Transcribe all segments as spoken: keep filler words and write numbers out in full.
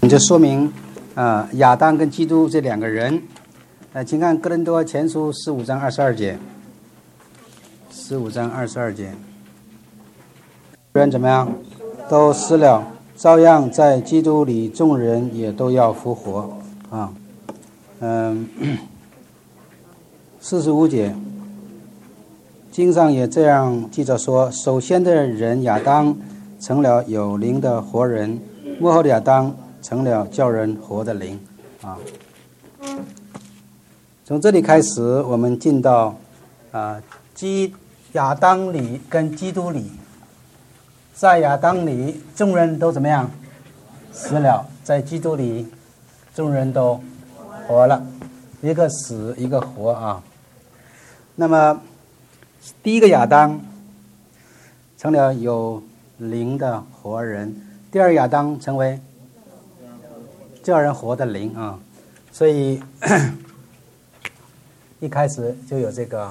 就说明啊、呃，亚当跟基督这两个人，呃，请看哥林多前书十五章二十二节，十五章二十二节，人怎么样？都死了，照样在基督里，众人也都要复活啊。嗯，四十五节，经上也这样记着说：首先的人亚当成了有灵的活人，末后的亚当成了叫人活的灵啊。从这里开始，我们进到啊，基亚当里跟基督里。在亚当里，众人都怎么样？死了；在基督里，众人都活了。一个死，一个活啊。那么，第一个亚当成了有灵的活人，第二亚当成为叫人活的灵啊。所以一开始就有这个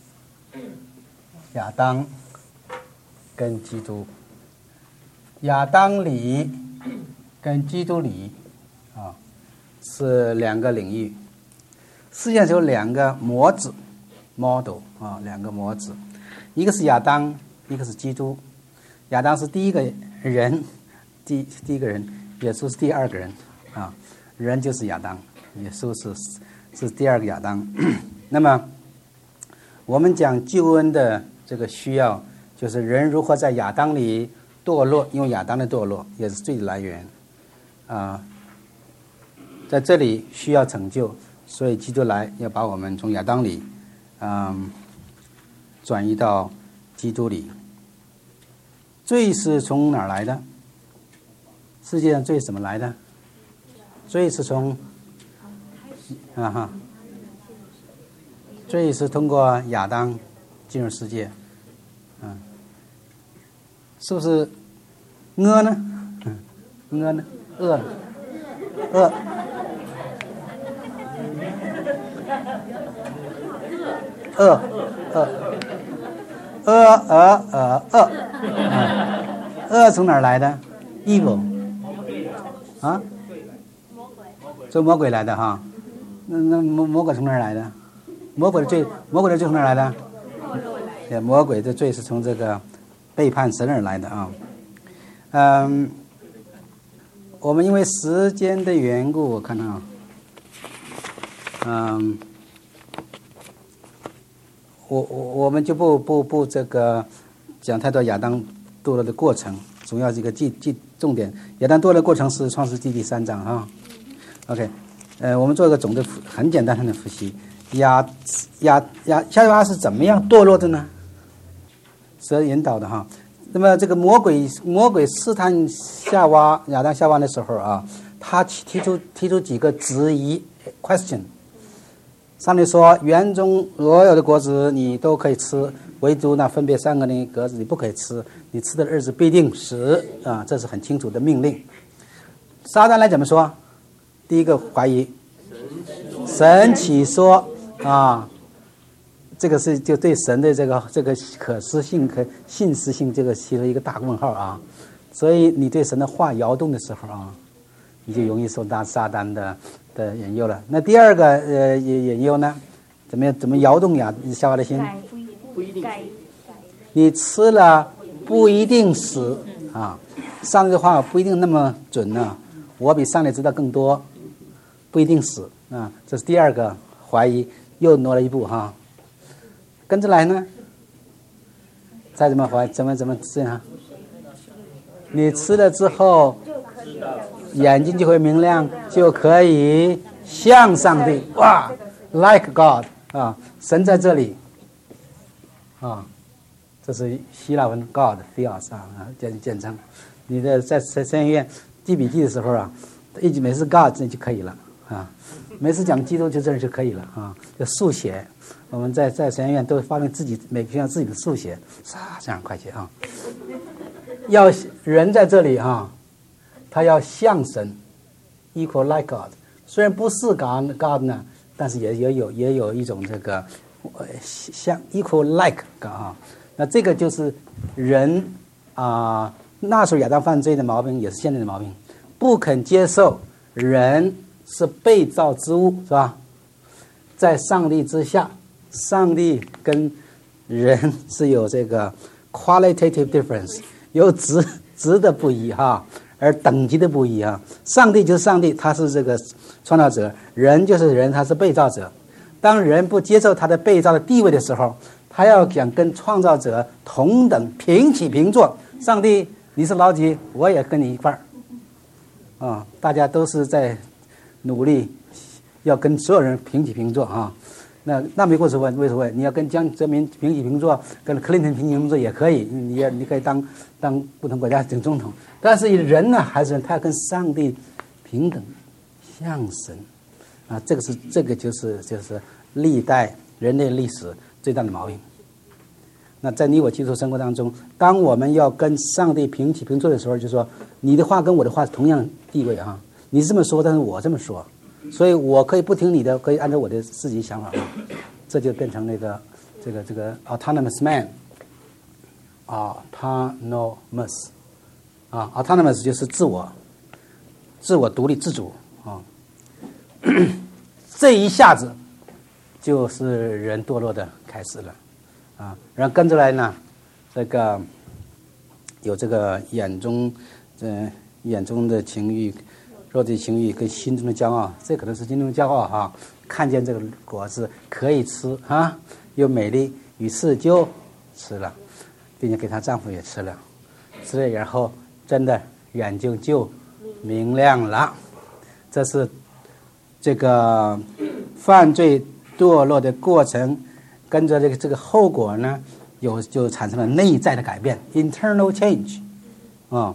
亚当跟基督。亚当里跟基督里啊是两个领域，世界上有两个模子 model 啊，两个模子，一个是亚当，一个是基督。亚当是第一个人，第第一个人，耶稣是第二个人啊，人就是亚当，耶稣是是第二个亚当。那么我们讲救恩的这个需要，就是人如何在亚当里堕落，因为亚当的堕落也是罪的来源啊，在这里需要拯救，所以基督来要把我们从亚当里嗯转移到基督里。罪是从哪儿来的？世界上罪怎么来的？罪是从啊哈，罪是通过亚当进入世界，嗯。是不是恶呢？恶呢？恶，恶，恶，恶，恶，恶，恶，恶，恶从哪儿来的 ？evil 啊？从魔鬼来的哈？那那魔魔鬼从哪儿来的？魔鬼的罪，魔鬼的罪从哪儿来的？对，魔鬼的罪是从这个背叛神而来的啊。嗯，我们因为时间的缘故，我看啊，嗯，我我我们就不不不这个讲太多亚当堕落的过程，主要这个记记重点。亚当堕落的过程是创世纪第三章啊。OK， 呃，我们做一个总的很简单的复习。亚亚亚夏娃是怎么样堕落的呢？蛇引导的哈。那么这个魔鬼魔鬼试探夏娃亚当夏娃的时候啊，他提出提出几个质疑 question。上帝说，园中所有的果子你都可以吃，唯独那分别善恶的果子你不可以吃，你吃的日子必定死啊，这是很清楚的命令。撒旦来怎么说？第一个怀疑，神起说啊。这个是就对神的这个这个可思性、可信实性，这个起了一个大问号啊。所以你对神的话摇动的时候啊，你就容易受到撒旦的的引诱了。那第二个呃引诱呢？怎么样？怎么摇动呀？夏娃的心？ 不一定。 你吃了不一定死啊。上帝的话不一定那么准呢、啊。我比上帝知道更多，不一定死啊。这是第二个怀疑，又挪了一步哈、啊。跟着来呢，再怎么怀，怎么怎么这样？你吃了之后，眼睛就会明亮，就可以像上帝哇 ，like God 啊，神在这里啊，这是希腊文 God Theos 啊，简简称。你的在在神学院记笔记的时候啊，一每次 God 这就可以了啊，每次讲基督就这就可以了啊，就速写。我们在在神学院都发明自己每个学校自己的速写，啊，这样快捷啊！要人在这里啊，他要像神 ，equal like God。虽然不是 God God 呢，但是也也有也有一种这个像 equal like God 啊。那这个就是人啊、呃，那时候亚当犯罪的毛病，也是现在的毛病。 不肯接受人是被造之物，是吧？在上帝之下，上帝跟人是有这个 qualitative difference， 有质质的不一哈，而等级的不一啊。上帝就是上帝，他是这个创造者；人就是人，他是被造者。当人不接受他的被造的地位的时候，他要想跟创造者同等平起平坐。上帝，你是老几，我也跟你一半儿啊，大家都是在努力要跟所有人平起平坐啊。那那没过所谓，为所谓，你要跟江泽民平起平坐，跟克林顿平起平坐也可以，你也你可以当当不同国家整总统。但是人呢，还是人，他要跟上帝平等，像神啊，这个是这个就是就是历代人类历史最大的毛病。那在你我基督生活当中，当我们要跟上帝平起平坐的时候，就说你的话跟我的话同样地位啊，你这么说，但是我这么说。所以我可以不听你的，可以按照我的自己想法，这就变成那个这个这个 autonomous man， autonomous 啊 autonomous 就是自我自我独立自主啊，这一下子就是人堕落的开始了啊，然后跟着来呢，这个有这个眼中呃眼中的情欲。肉体情欲跟心中的骄傲，这可能是心中的骄傲哈。看见这个果子可以吃啊，又美丽，于是就吃了，并且给她丈夫也吃了，吃了然后真的眼睛就明亮了。这是这个犯罪堕落的过程，跟着这个这个后果呢，有就产生了内在的改变 ，internal change 啊。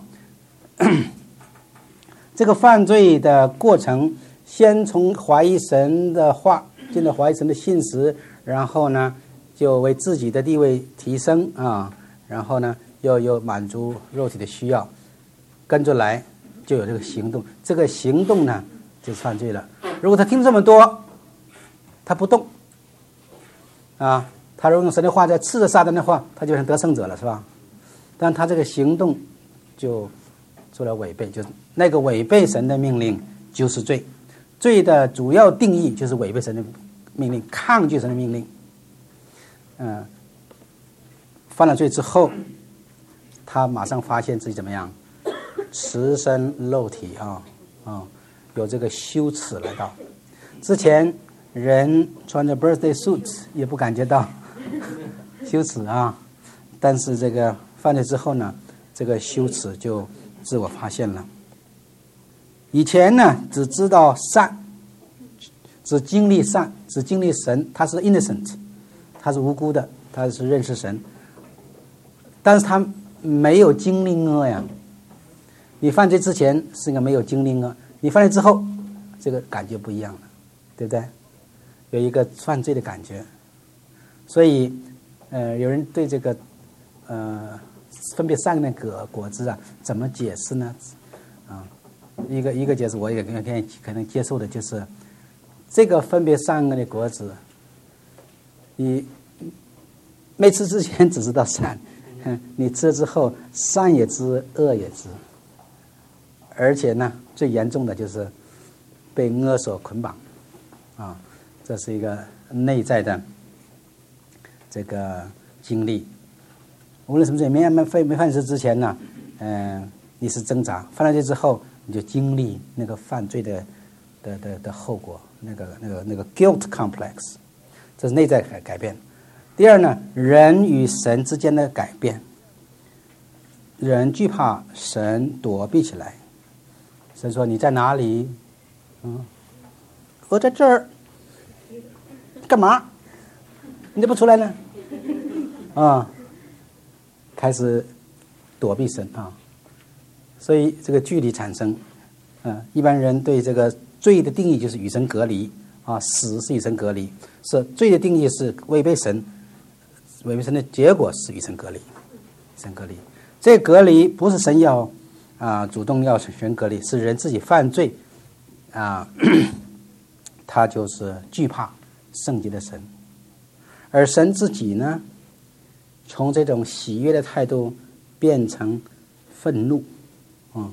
这个犯罪的过程，先从怀疑神的话，进入怀疑神的信实，然后呢，就为自己的地位提升啊，然后呢，又又满足肉体的需要，跟着来就有这个行动。这个行动呢，就是犯罪了。如果他听这么多，他不动啊，他如果用神的话在斥责撒旦的话，他就成得胜者了，是吧？但他这个行动就做了违背，就是那个违背神的命令就是罪。罪的主要定义就是违背神的命令，抗拒神的命令。嗯、呃，犯了罪之后，他马上发现自己怎么样，赤身露体啊啊、哦，有这个羞耻来到。之前人穿着 birthday suits 也不感觉到羞耻啊，但是这个犯罪之后呢，这个羞耻就自我发现了。以前呢，只知道善，只经历善，只经历神，他是 innocent， 他是无辜的，他是认识神，但是他没有经历恶呀。你犯罪之前是一个没有经历恶，你犯罪之后，这个感觉不一样了，对不对？有一个犯罪的感觉，所以，呃，有人对这个，呃，分别善恶的果果子啊，怎么解释呢？啊，一个一个解释，我也可以可能接受的就是，这个分别善恶的果子，你没吃之前只知道善，你吃了之后善也知，恶也知，而且呢，最严重的就是被恶所捆绑，啊，这是一个内在的这个经历。无论什么罪，没没没犯罪之前呢，嗯、呃，你是挣扎；犯了罪之后，你就经历那个犯罪的的的的后果，那个那个那个 guilt complex， 这是内在改改变。第二呢，人与神之间的改变，人惧怕神，躲避起来。神说：“你在哪里？”嗯，我在这儿。干嘛？你怎么不出来呢？啊。开始躲避神啊，所以这个距离产生，啊，一般人对这个罪的定义就是与神隔离啊，死是与神隔离，是罪的定义是违背神，违背神的结果是与神隔离，神隔离。这个隔离不是神要啊主动要神隔离，是人自己犯罪啊，他就是惧怕圣洁的神，而神自己呢？从这种喜悦的态度变成愤怒，嗯，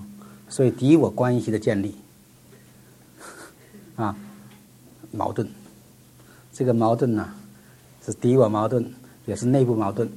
所以敌我关系的建立啊，矛盾，这个矛盾呢是敌我矛盾，也是内部矛盾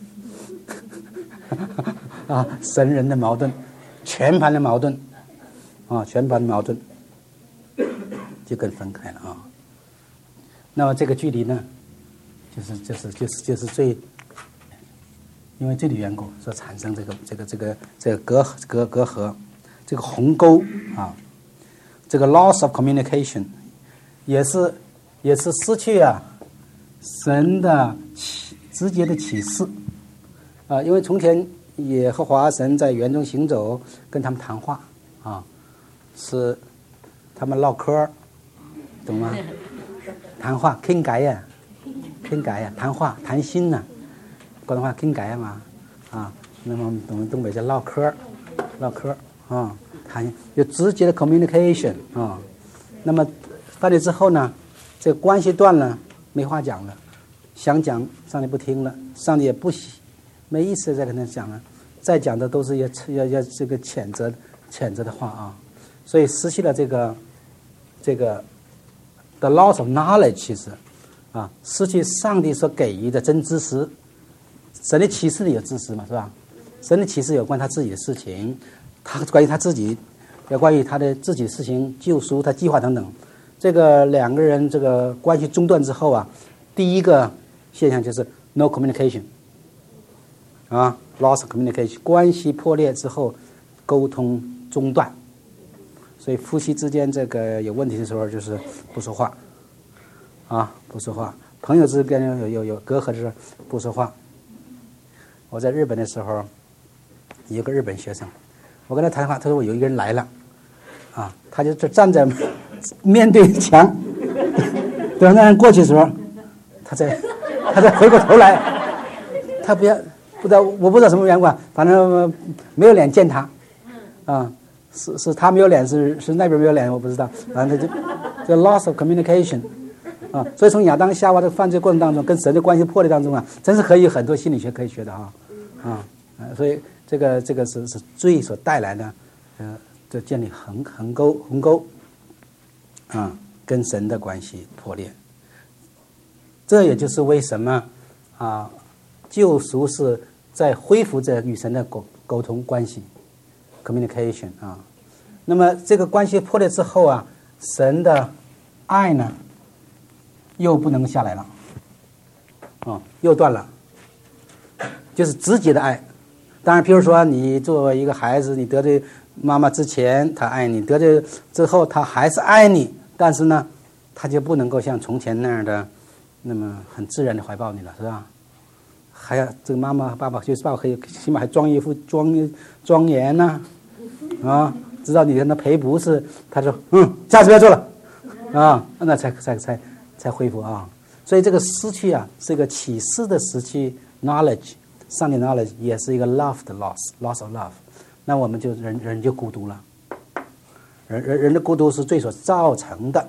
啊，神人的矛盾，全盘的矛盾啊，全盘的矛盾就更分开了啊。那么这个距离呢，就是就是就是就是最，因为这里缘故所产生这个这个这个这个隔隔隔阂，这个鸿沟啊，这个 loss of communication 也是也是失去啊神的启直接的启示啊，因为从前耶和华神在园中行走，跟他们谈话啊，是他们唠嗑，懂吗？谈话傾偈啊，傾偈啊，談話談心啊，廣東話傾偈啊嘛，啊，那麼我們東北叫唠嗑，唠嗑啊，談有直接的 communication 啊，那麼犯罪之後呢，這個關係斷了，沒話講了，想講上帝不聽了，上帝也不喜，沒意思再跟他講了，再講的都是要要要這個譴責譴責的話啊，所以失去了這個這個。The loss of knowledge 其實啊，失去上帝所給予的真知識，神的啟示裡有知識嘛，是吧？神的啟示有關他自己的事情，他關於他自己，有關於他的自己的事情、救贖、他計劃等等。這個兩個人這個關係中斷之後啊，第一個現象就是 no communication 啊 ，loss of communication， 關係破裂之後，溝通中斷。所以夫妻之間這個有問題的時候，就是不說話，啊，不說話。朋友之間有有有隔閡的時候，不說話。我在日本的時候，有個日本學生，我跟他談話，他說我有一個人來了，啊，他就站在面對牆，等那人過去的時候，他再他再回過頭來，他不要不知道我不知道什麼緣故，反正沒有臉見他，啊。是是他沒有臉，是是那邊沒有臉，我不知道。反正他就這 loss of communication 啊，所以從亞當夏娃的犯罪過程當中，跟神的關係破裂當中啊，真是可以很多心理學可以學的啊啊，所以這個這個是是罪所帶來的，呃，就建立橫橫溝鴻溝啊，跟神的關係破裂。這也就是為什麼啊，救贖是在恢復着與神的溝溝通關係。communication 啊，那麼這個關係破裂之後啊，神的愛呢又不能下來了，哦，又斷了，就是直接的愛。當然，譬如說你作為一個孩子，你得罪媽媽之前，他愛你；得罪之後，他還是愛你，但是呢，他就不能夠像從前那樣的那麼很自然的懷抱你了，是吧？還要這個媽媽爸爸就是爸爸可以起碼還裝一副莊莊嚴呢。啊，知道你跟他賠不是，他說嗯，下次不要做了，啊，那才才才才恢復啊。所以這個失去啊，是一個啟示的失去 knowledge， 上帝 knowledge 也是一個 love 的 loss，loss of love。那我們就人人就孤獨了，人人人的孤獨是罪所造成的。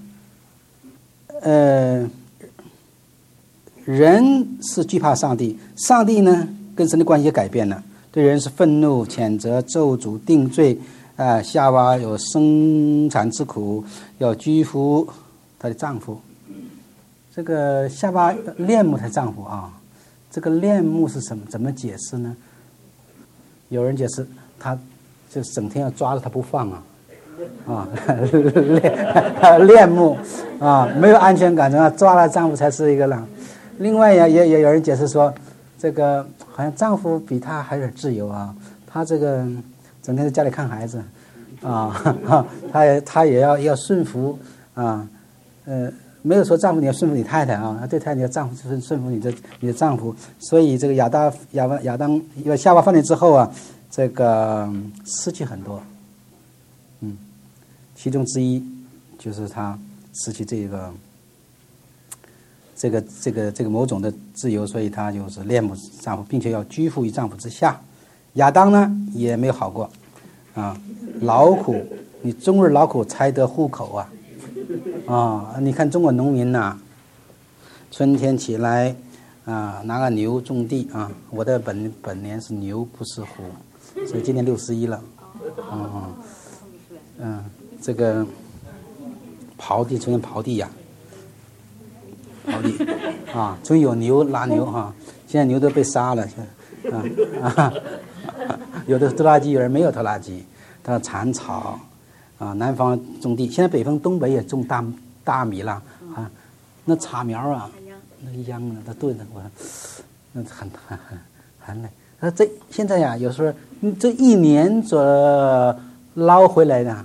呃，人是懼怕上帝，上帝呢跟神的關係也改變了。對人是憤怒、譴責、咒詛、定罪，啊、呃，夏娃有生產之苦，要居服她的丈夫。這個夏娃戀慕她丈夫啊，這個戀慕是什麼？怎麼解釋呢？有人解釋，他就整天要抓着她不放啊，啊，戀戀慕啊，沒有安全感，抓了丈夫才是一個人。另外也也也有人解釋說，這個好像丈夫比她還有點自由啊，她這個整天在家裡看孩子，啊，她也她也要要順服啊，呃，沒有說丈夫你要順服你太太啊，對太太你要丈夫順順服你的你的丈夫，所以這個亞當亞當亞當因為夏娃犯罪之後啊，這個失去很多，嗯，其中之一就是她失去這個。這個這個這個某種的自由，所以他就是戀慕丈夫，並且要居服於丈夫之下。亞當呢也沒有好過，啊，勞苦，你終日勞苦才得糊口啊，啊，你看中國農民吶、啊，春天起來啊，拿個牛種地啊，我的本本年是牛不是虎，所以今年六十一了， 嗯嗯，这个刨地出现刨地呀、啊，刨地啊，终于有牛拉牛哈、啊，现在牛都被杀了，啊啊，有的拖拉机，有人没有拖拉机，它铲草啊，南方种地，现在北方东北也种大大米了啊，那插苗啊，那秧啊，它炖的我，那很很很很累。那这现在呀，有时候你这一年左捞回来呢，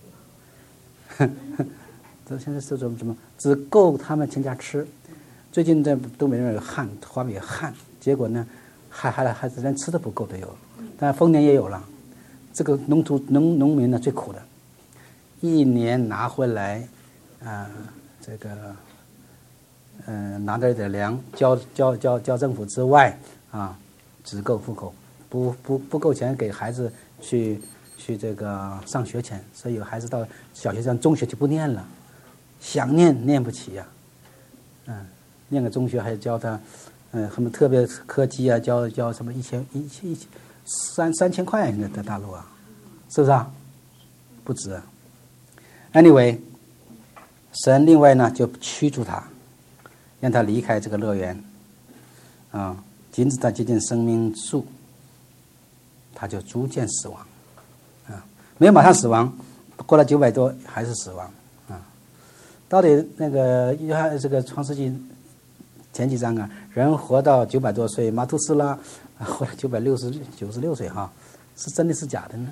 这现在是怎么怎么只够他们全家吃。最近在东北那有旱，华北有旱，结果呢，还还还是连吃都不够的有，但丰年也有了。这个农土农农民呢最苦的，一年拿回来，啊、呃，这个，嗯、呃，拿点点粮交交交交政府之外啊。只够糊口，不不不够钱给孩子去去这个上学钱，所以有孩子到小学上中学就不念了，想念念不起呀、啊，嗯，念个中学还教他，嗯，什么特别科技啊，教教什么一千一千一千三三千块现在在大陆啊，是不是啊？不止、啊。Anyway， 神另外呢就驱逐他，让他离开这个乐园，啊。禁止他接近生命树，他就逐渐死亡，啊，没有马上死亡，过了九百多还是死亡，啊，到底那个约翰这个创世纪前几章啊，人活到九百多岁，马图斯拉活了九百六十九十六岁哈，是真的是假的呢？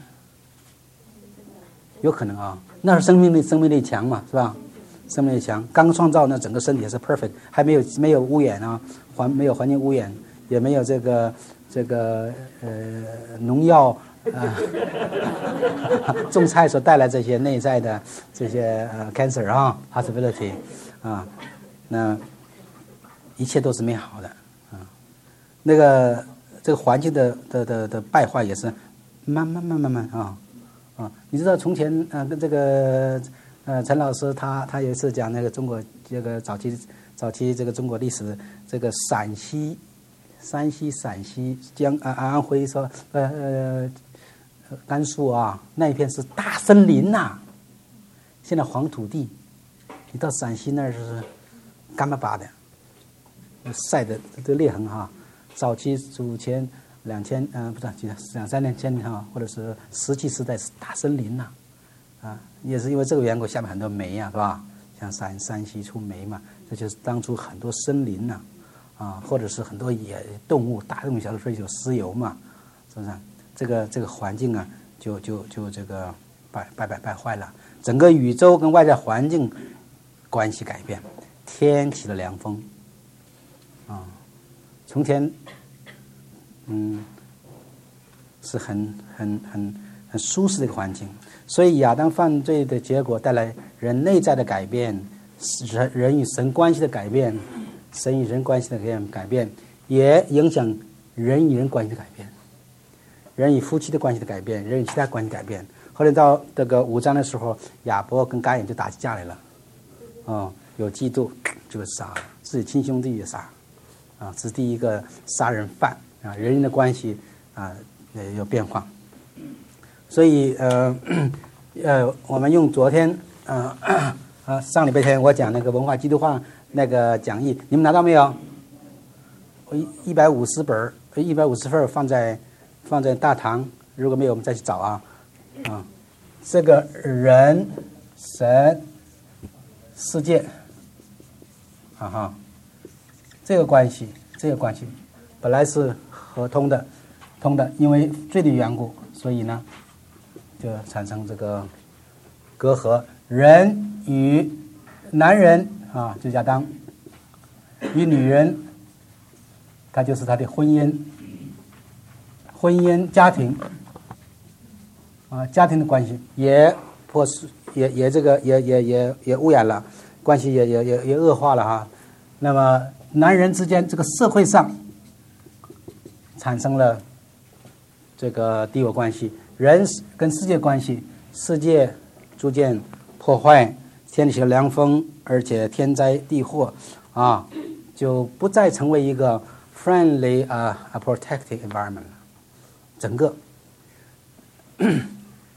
有可能啊，那是生命力生命力强嘛，是吧？生命力强，刚创造那整个身体是 perfect， 还没有没有污染啊，环没有环境污染。也没有这个这个呃农药啊、呃，种菜所带来这些内在的这些呃 cancer 啊 possibility 啊，那一切都是美好的啊。那个这个环境的的的的败坏也是慢慢慢慢慢啊啊！你知道从前呃跟这个呃陈老师他他有一次讲那个中国这个早期早期这个中国历史这个陕西。山西、陕西、江啊安徽说呃呃甘肃啊那一片是大森林呐、啊，现在黄土地，你到陕西那儿是干巴巴的，晒的这裂痕哈。早期祖前两千呃不是两三年前哈，或者是石器时代是大森林呐、啊，啊也是因为这个缘故，下面很多煤呀、啊，是吧？像山山西出煤嘛，这就是当初很多森林呐、啊。啊，或者是很多野动物，大动物小的时候有石油嘛，是不是？这个这个环境啊，就就就这个败败败败坏了，整个宇宙跟外在环境关系改变，天起了凉风，啊，从前，嗯，是很很很很舒适的一个环境，所以亚当犯罪的结果带来人内在的改变，人人与神关系的改变。神与人关系的改变，也影响人与人关系的改变，人与夫妻的关系的改变，人与其他关系改变。后来到这个五章的时候，亚伯跟该隐就打起架来了，哦，有嫉妒就杀，自己亲兄弟也杀，啊，这是第一个杀人犯啊，人人的关系啊有变化。所以呃呃，我们用昨天呃啊上礼拜天我讲那个文化基督化。那个讲义你们拿到没有？我一百五十本一百五十份放在放在大堂，如果没有我们再去找啊啊！这个人、神、世界，啊哈，这个关系，这个关系本来是合通的，通的，因为罪的缘故，所以呢，就产生这个隔阂。人与男人。啊，就亚当与女人，他就是他的婚姻，婚姻家庭，啊，家庭的关系也破碎，也也这个也也也也污染了，关系也也也也恶化了哈。那么男人之间这个社会上产生了这个敌我关系，人跟世界关系，世界逐渐破坏。天起了凉风，而且天灾地祸，啊，就不再成为一个 friendly 啊、uh, a protective environment 了。整个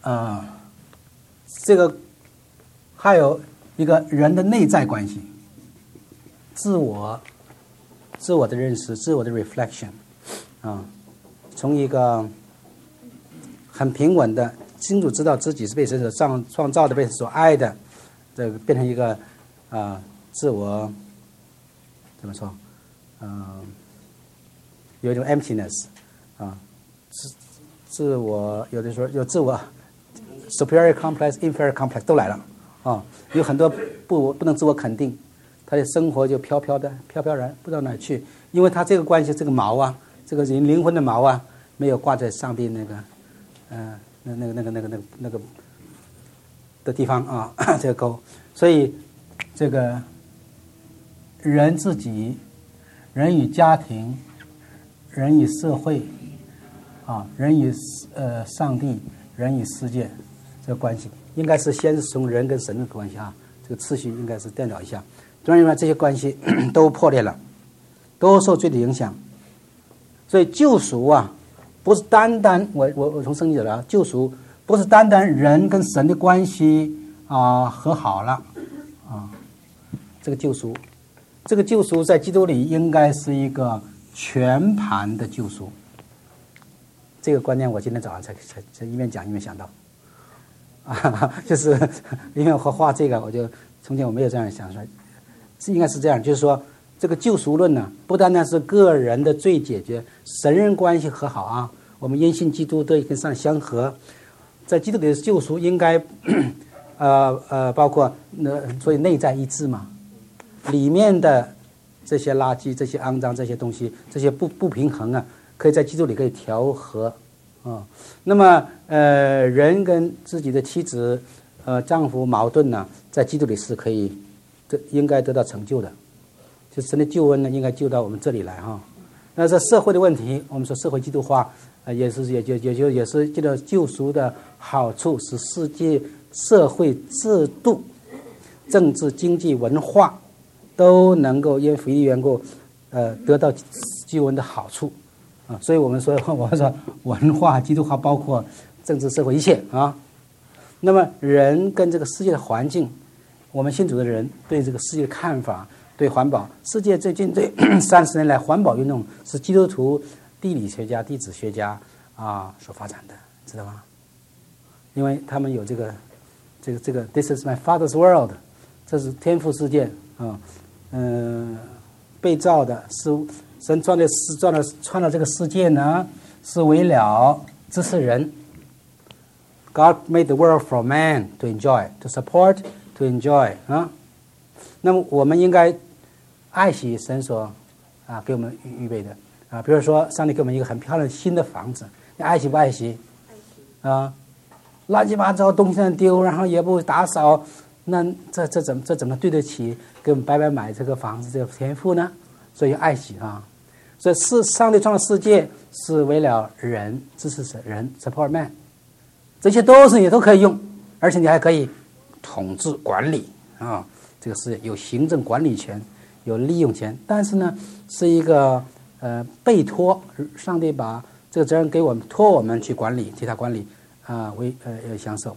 呃，这个还有一个人的内在关系，自我、自我的认识、自我的 reflection 啊，从一个很平稳的清楚知道自己是被神所创创造的、被神所爱的，这个变成一个啊、呃、自我怎么说？嗯、呃，有一种 emptiness 啊，自自我有的时候有自我 superior complex、inferior complex 都来了啊，有很多不不能自我肯定，他的生活就飘飘的、飘飘然，不知道哪去，因为他这个关系，这个锚啊，这个人灵魂的锚啊，没有挂在上帝那个，呃，那那个那个那个那个那个的地方啊，这个钩，所以这个人自己、人与家庭、人与社会啊，人与呃上帝、人与世界这个关系，应该是先是从人跟神的关系啊，这个次序应该是颠倒一下。总而言之，这些关系都破裂了，都受罪的影响。所以救赎啊，不是单单我我我从圣经讲了，救赎不是单单人跟神的关系啊和好了啊，这个救赎，这个救赎在基督里应该是一个全盘的救赎。这个观念我今天早上才才才一面讲一面想到，啊，就是因为我画这个，我就从前我没有这样想出来，应该是这样，就是说这个救赎论呢，不单单是个人的罪解决，神人关系和好啊，我们因信基督得以跟上相合，在基督里的救赎应该，呃呃，包括那所以内在一致嘛，里面的这些垃圾、这些肮脏、这些东西、这些不不平衡啊。可以在基督里可以调和，啊、哦，那么呃，人跟自己的妻子、呃丈夫矛盾呢，在基督里是可以得应该得到成就的，就神的救恩呢，应该救到我们这里来哈、哦。那这社会的问题，我们说社会基督化，呃，也是也就也就也是这个救赎的好处，使世界社会制度、政治、经济、文化都能够因福音的缘故，呃，得到救恩的好处。啊，所以我们说，我们说文化基督化包括政治社会一切啊。那么人跟这个世界的环境，我们信主的人对这个世界的看法，对环保，世界最近这三十年来环保运动是基督徒地理学家、地质学家啊所发展的，知道吗？因为他们有这个这个这个 This is my father's world， 这是天父世界啊，嗯、呃，被造的是。神创的是创了创了这个世界呢，是为了支持人。God made the world for man to enjoy, to support, to enjoy 啊。那么我们应该爱惜神所啊给我们预备的啊，比如说上帝给我们一个很漂亮新的房子，你爱惜不爱惜？爱惜啊，乱七八糟东西上丢，然后也不打扫，那这这怎么这怎么对得起给我们白白买这个房子这个天赋呢？所以爱惜啊。所以是上帝创造世界是为了人，支持人 support man， 这些都是你都可以用，而且你还可以统治管理啊，这个是有行政管理权，有利用权，但是呢是一个呃被托，上帝把这个责任给我们，托我们去管理，替他管理啊、呃、为呃要享受。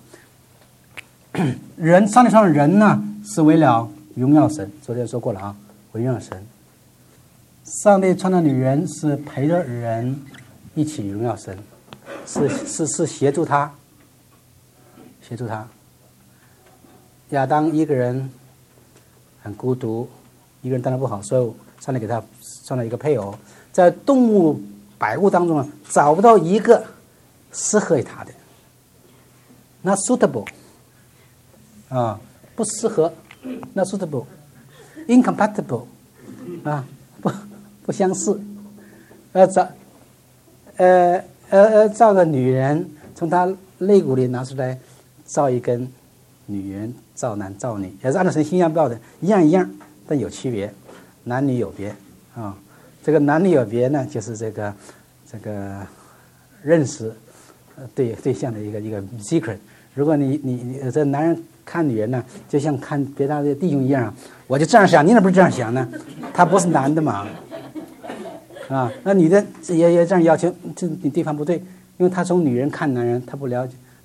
人上帝创造人呢是为了荣耀神，昨天说过了啊，荣耀神。上帝创造的人是陪着人一起荣耀神，是是是协助他，协助他。亚当一个人很孤独，一个人当然不好，所以上帝给他创造一个配偶。在动物百物当中啊，找不到一个适合他的 ，not suitable， 啊，不适合 ，not suitable，incompatible， 啊，不。不相似，呃找，呃呃呃造个女人，从她肋骨里拿出来，造一根女人，造男造女，也是按照神形象造的，一样一样，但有区别，男女有别啊。这个男女有别呢，就是这个这个认识对对象的一个一个 secret。如果你你你这男人看女人呢，就像看别他的弟兄一样，我就这样想，你怎么不是这样想呢？他不是男的嘛。啊，那女的也也这样要求，这你地方不对，因为他从女人看男人，他不了解，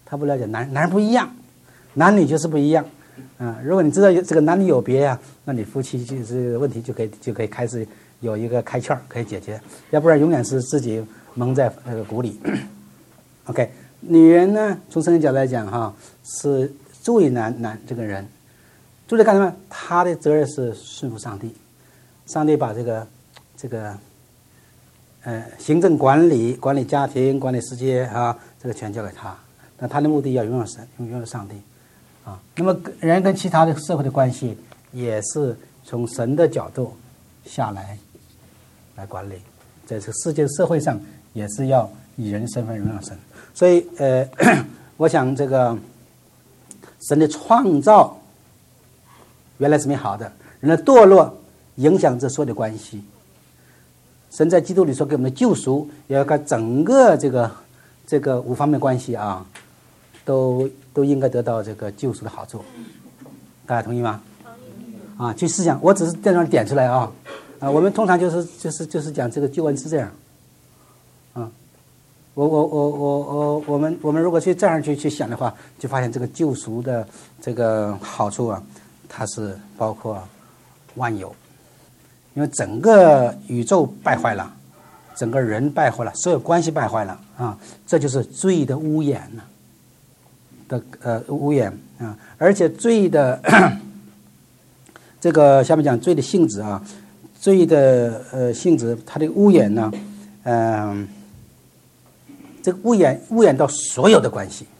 他不了解男男人不一样，男女就是不一样。啊、呃，如果你知道这个男女有别呀、啊，那你夫妻就是问题就可以就可以开始有一个开窍可以解决，要不然永远是自己蒙在那个鼓里。OK， 女人呢，从生理角度来讲哈，是助力男男这个人，助力干什么？他的责任是顺服上帝，上帝把这个这个呃行政管理、管理家庭、管理世界啊，这个权交给他。那他的目的要拥有神，拥有上帝啊。那么人跟其他的社会的关系，也是从神的角度下来来管理，在这个世界社会上也是要以人身份荣耀神。所以呃，我想这个神的创造原来是美好的，人的堕落影响这所有的关系。神在基督里说给我们的救赎，也要看整个这个这个五方面关系啊，都都应该得到这个救赎的好处。大家同意吗？啊，去思想，我只是在那点出来啊啊，我们通常就是就是就是讲这个救恩是这样啊。我我我我我我们我们如果去这样去去想的话，就发现这个救赎的这个好处啊，它是包括万有，因为整个宇宙败坏了，整个人败坏了，所有关系败坏了啊，这就是罪的污染呢的呃污染啊，而且罪的这个下面讲罪的性质啊，罪的呃性质，它的污染呢，嗯、呃。这个污染污染到所有的关系，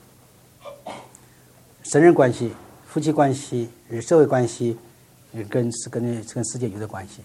神人关系、夫妻关系、社会关系，跟跟跟世界有的关系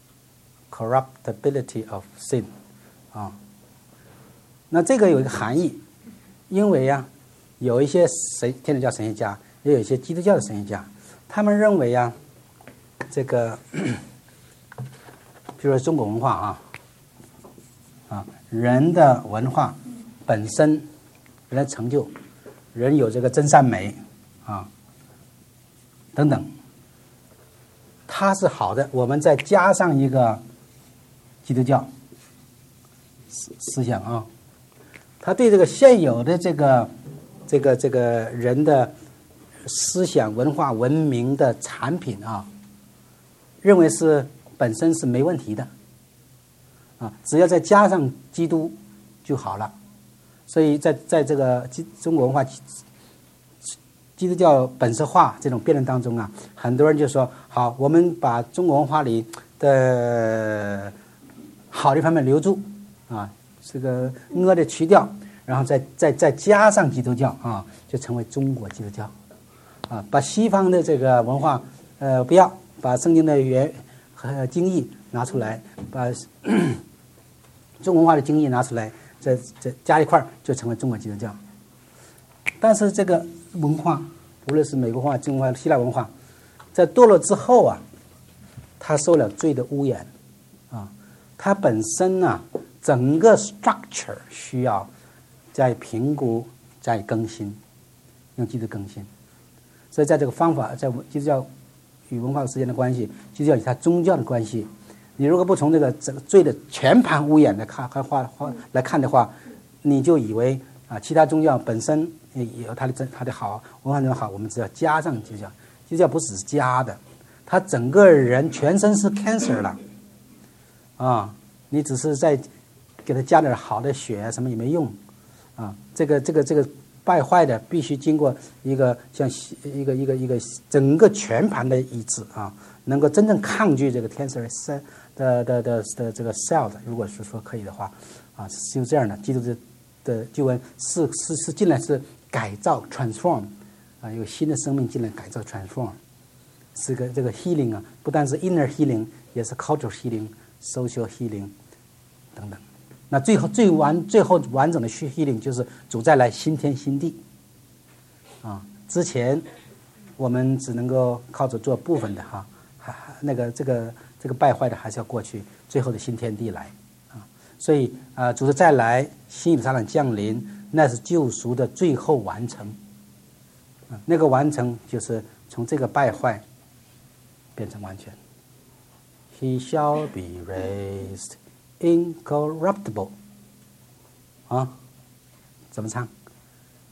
，corruptibility of sin 啊。那这个有一个含义，因为呀、啊，有一些神天主教神学家，也有一些基督教的神学家，他们认为呀、啊，这个，比如说中国文化啊，啊，人的文化。本身人的成就，人有这个真善美啊等等，它是好的。我们再加上一个基督教思思想啊，他对这个现有的这个这个这个人的思想、文化、文明的产品啊，认为是本身是没问题的啊，只要再加上基督就好了。所以在在这个中国文化基督教本色化这种辩论当中啊，很多人就说：好，我们把中国文化里的好的方面留住啊，这个恶的去掉，然后再再再加上基督教啊，就成为中国基督教啊。把西方的这个文化呃不要，把圣经的原和经义拿出来，把中国文化的经义拿出来。再再加一块就成为中国基督教，但是这个文化，无论是美国文化、中国文化、希腊文化，在堕落之后啊，它受了罪的污染啊，它本身呢、啊，整个 structure 需要再评估、再更新，用基督更新。所以在这个方法，在基督教与文化之间的关系，基督教与它宗教的关系。你如果不从这个这个罪的全盘污染来看看话来看的话，你就以为啊，其他宗教本身也有它的真它的好，文化的好，我们只要加上基督教，基督教不只是加的，他整个人全身是 cancer 了啊！你只是在给他加点好的血，什么也没用啊！这个这个这个败坏的必须经过一个像一个一个一个整个全盘的医治啊，能够真正抗拒这个 cancer 的的的的这个 cell 的，如果是说可以的话，啊，是这样的。基督的的救恩是是是进来是改造 transform 啊，有新的生命进来改造 transform， 是个这个 healing 啊，不但是 inner healing， 也是 cultural healing、social healing 等等。那最后最完最后完整的 healing 就是主再来新天新地啊，之前我们只能够靠着做部分的哈，还那个这个。这个败坏的还是要过去，最后的新天地来啊！所以啊、呃，主的再来，新耶路撒冷降临，那是救赎的最后完成啊！那个完成就是从这个败坏变成完全。He shall be raised incorruptible 啊？怎么唱？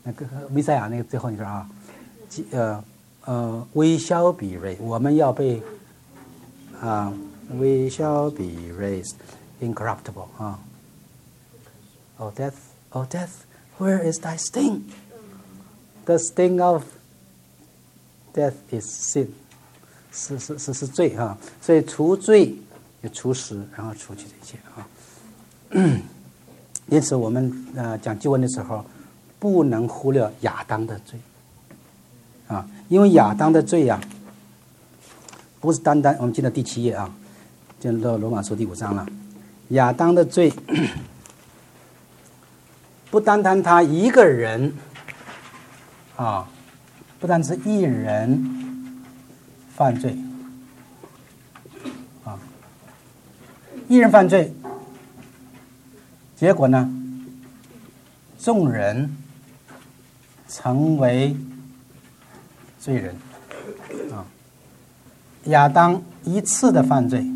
那个弥赛亚那个最后一段啊，呃呃，we shall be raised， 我们要被啊、呃、，we shall be raised incorruptible 啊。Oh death, oh death, where is thy sting? The sting of death is sin， 是是是是罪啊，所以除罪也除死，然后除去这一切啊。因此，我们呃讲救恩的时候，不能忽略亚当的罪啊，因为亚当的罪呀、啊，不是单单我们进到第七页啊，进到罗马书第五章了。亚当的罪不单单他一个人啊，不单是一人犯罪啊，一人犯罪。结果呢，众人成为罪人啊。亚当一次的犯罪，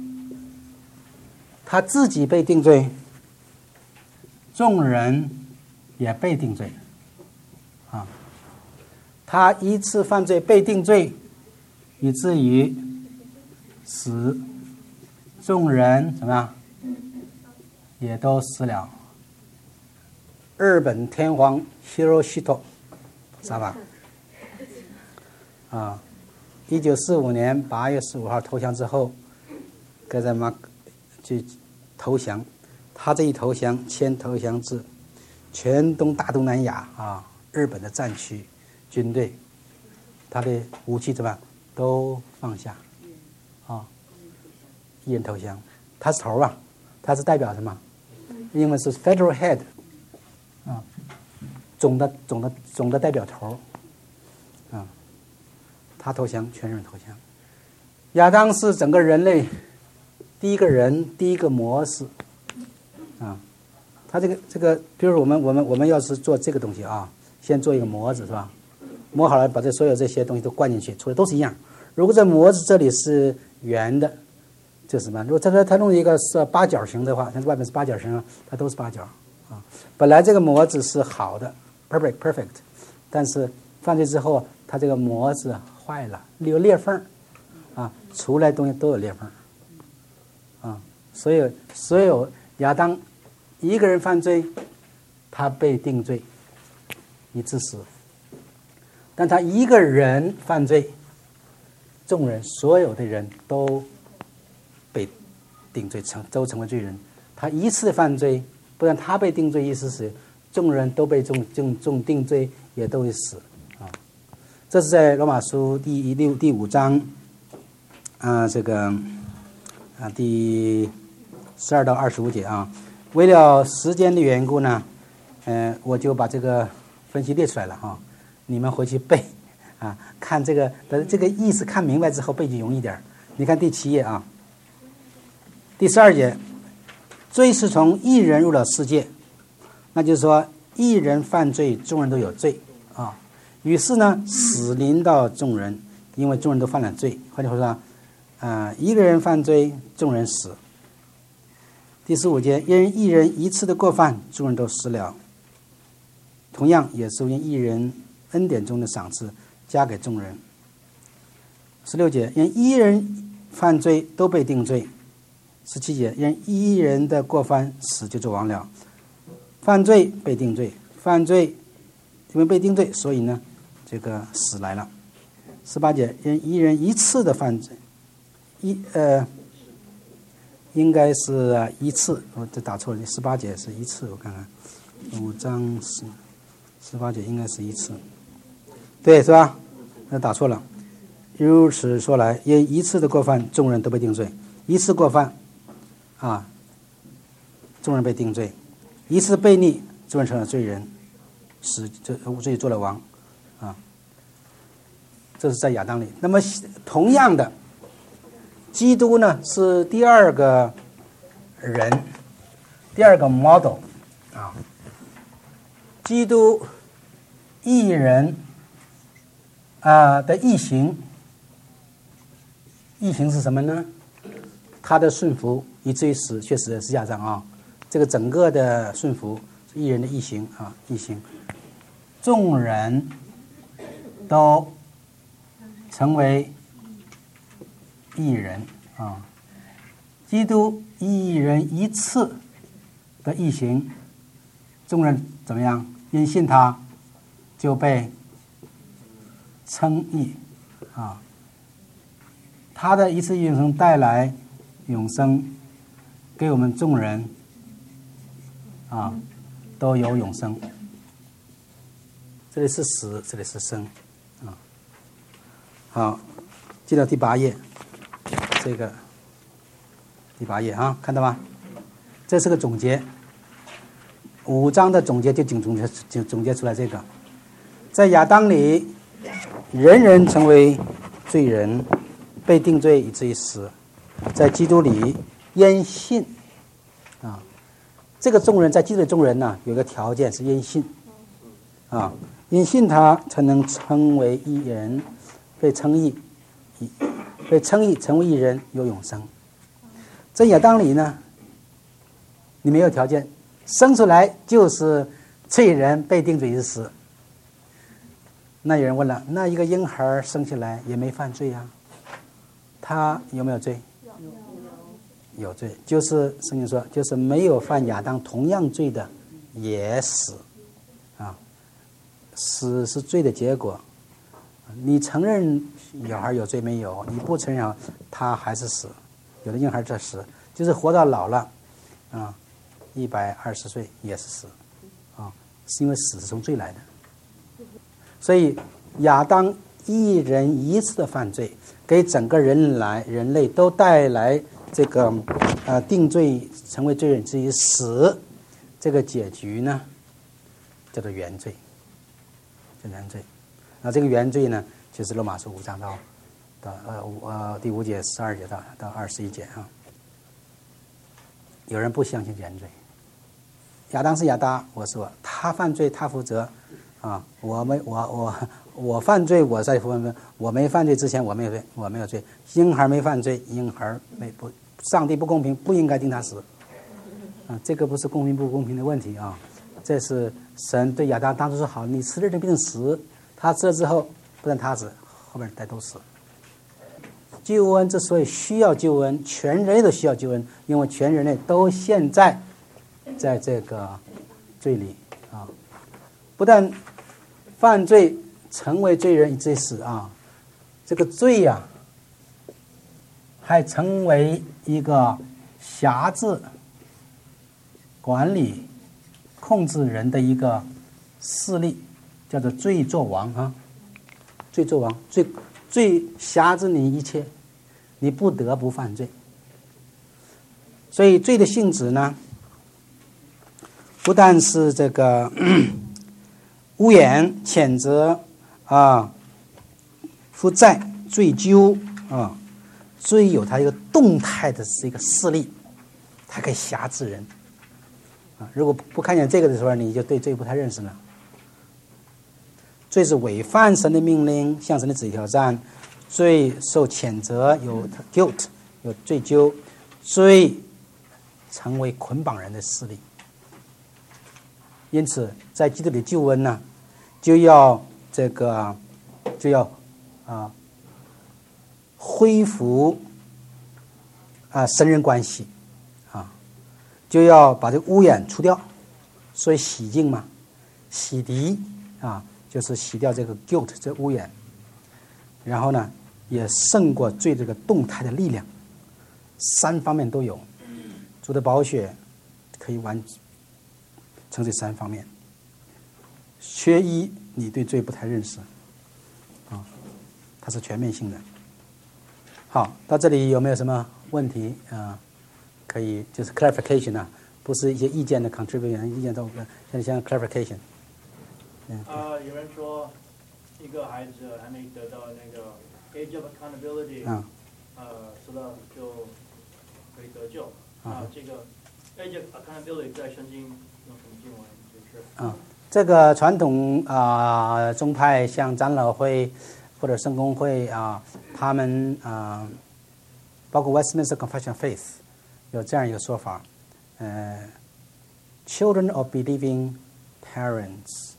他自己被定罪，众人也被定罪啊。他一次犯罪被定罪，以至于使众人怎么样？也都死了。日本天皇 Hirohito， 知道吧？啊，一九四五年八月十五号投降之后，该在嘛就投降。他这一投降，签投降制，全东大东南亚啊，日本的战区军队，他的武器怎么样都放下，啊，一人投降。他是头啊，他是代表什么？英文是 federal head， 啊，总的总的总的代表头，啊，他投降，全人投降。亚当是整个人类第一个人，第一个模式，啊，他这个这个，比如说我们我们我们要是做这个东西啊，先做一个模子是吧？磨好了，把这所有这些东西都灌进去，出来都是一样。如果这模子这里是圆的，这是什么？如果他说他弄一个是八角形的话，像外面是八角形，它都是八角啊。本来这个模子是好的 ，perfect perfect， 但是犯罪之后，它这个模子坏了，有裂缝啊，出来东西都有裂缝啊。所以所有亚当一个人犯罪，他被定罪，以致死；但他一个人犯罪，众人所有的人都被定罪，成都成为罪人。他一次犯罪，不然他被定罪，意思是众人都被重重重定罪，也都会死啊。这是在罗马书第六第五章啊，这个啊第十二到二十五节啊。为了时间的缘故呢，嗯、呃，我就把这个分析列出来了啊，你们回去背啊，看这个的这个意思，看明白之后背就容易点。你看第七页啊。第十二节，罪是从一人入了世界，那就是说一人犯罪，众人都有罪啊。于是呢，死临到众人，因为众人都犯了罪。换句话说，啊、呃，一个人犯罪，众人死。第十五节，因一人一次的过犯，众人都死了。同样也是因一人恩典中的赏赐加给众人。十六节，因一人犯罪都被定罪。十七节，因一人的过犯，死就作王了。犯罪被定罪，犯罪因为被定罪，所以呢，这个死来了。十八节，因一人一次的犯罪，一呃，应该是一次，我这打错了。十八节是一次，我看看，五章十十八节应该是一次，对，是吧？那打错了。如此说来，因一次的过犯，众人都被定罪；一次过犯。啊，众人被定罪，一次悖逆，众人成了罪人，使这罪做了王，啊，这是在亚当里。那么同样的，基督呢是第二个人，第二个 model 啊，基督一人啊的义行，义行是什么呢？他的顺服。以至于死，却死在十字架上啊！这个整个的顺服，是一人的义行啊，义行。 众人都成为一人啊。基督一人一次的义行，众人怎么样？因信他，就被称义啊。他的一次永生带来永生，给我们众人啊都有永生。这里是死，这里是生啊。好，进到第八页，这个第八页啊，看到吗？这是个总结，五章的总结就总总结就总结出来这个，在亚当里，人人成为罪人，被定罪以至于死；在基督里，因信啊，这个众人在基督的众人呢，有个条件是因信啊，因信他才能称为义人，被称义，被称义成为义人有永生。在亚当里呢，你没有条件，生出来就是罪人，被定罪致死。那有人问了，那一个婴孩生下来也没犯罪啊，他有没有罪？有，有罪，就是圣经说，就是没有犯亚当同样罪的也死啊。死是罪的结果，你承认小孩有罪没有？你不承认，他还是死。有的婴孩这死，就是活到老了，啊，一百二十岁也是死，啊，是因为死是从罪来的。所以亚当一人一次的犯罪，给整个人来人类都带来这个呃定罪成为罪人之一死，这个结局呢叫做原罪，叫原罪。那这个原罪呢，就是罗马书五章到到呃五呃第五节十二节到到二十一节啊。有人不相信原罪，亚当是亚当，我是我，他犯罪他负责啊，我没我我我犯罪我在负责，我没犯罪之前我没有罪，我没有罪，婴孩没犯罪，婴孩没不，上帝不公平，不应该定他死啊，这个不是公平不公平的问题啊，这是神对亚当当初说好，你吃了这病死，他吃了之后不但他死，后面人都死。救恩之所以需要救恩，全人类都需要救恩，因为全人类都现在在这个罪里啊，不但犯罪成为罪人以至于死啊，这个罪呀、啊，还成为一个辖制、管理、控制人的一个势力，叫做罪作王啊，罪作王，罪罪辖制你一切。你不得不犯罪，所以罪的性质呢，不但是这个诬言、谴责啊、负债、追究啊，罪有它一个动态的是一个势力，它可以辖制人啊。如果不看见这个的时候，你就对罪不太认识了。罪是违反神的命令，向神的旨意挑战。罪受谴责，有 guilt， 有罪疚，罪成为捆绑人的势力。因此，在基督里救恩呢，就要这个就要啊恢复啊神人关系啊，就要把这个污染除掉，所以洗净嘛，洗涤啊，就是洗掉这个 guilt 这污染。然后呢，也胜过罪这个动态的力量，三方面都有。主的宝血可以完成这三方面。缺一，你对罪不太认识啊，它是全面性的。好，到这里有没有什么问题啊？可以就是 clarification 啊，不是一些意见的 contribution， 意见都像像 clarification。嗯。啊，有人说。一个孩子还没得到那个 age of accountability， 嗯，呃，死了就可以得救。啊，这个 age of accountability 在圣经用什么经文解释？啊，这个传统啊、呃、宗派像长老会或者圣公会啊，他们啊，包括 Westminster Confession of Faith 有这样一个说法，呃 ，children of believing parents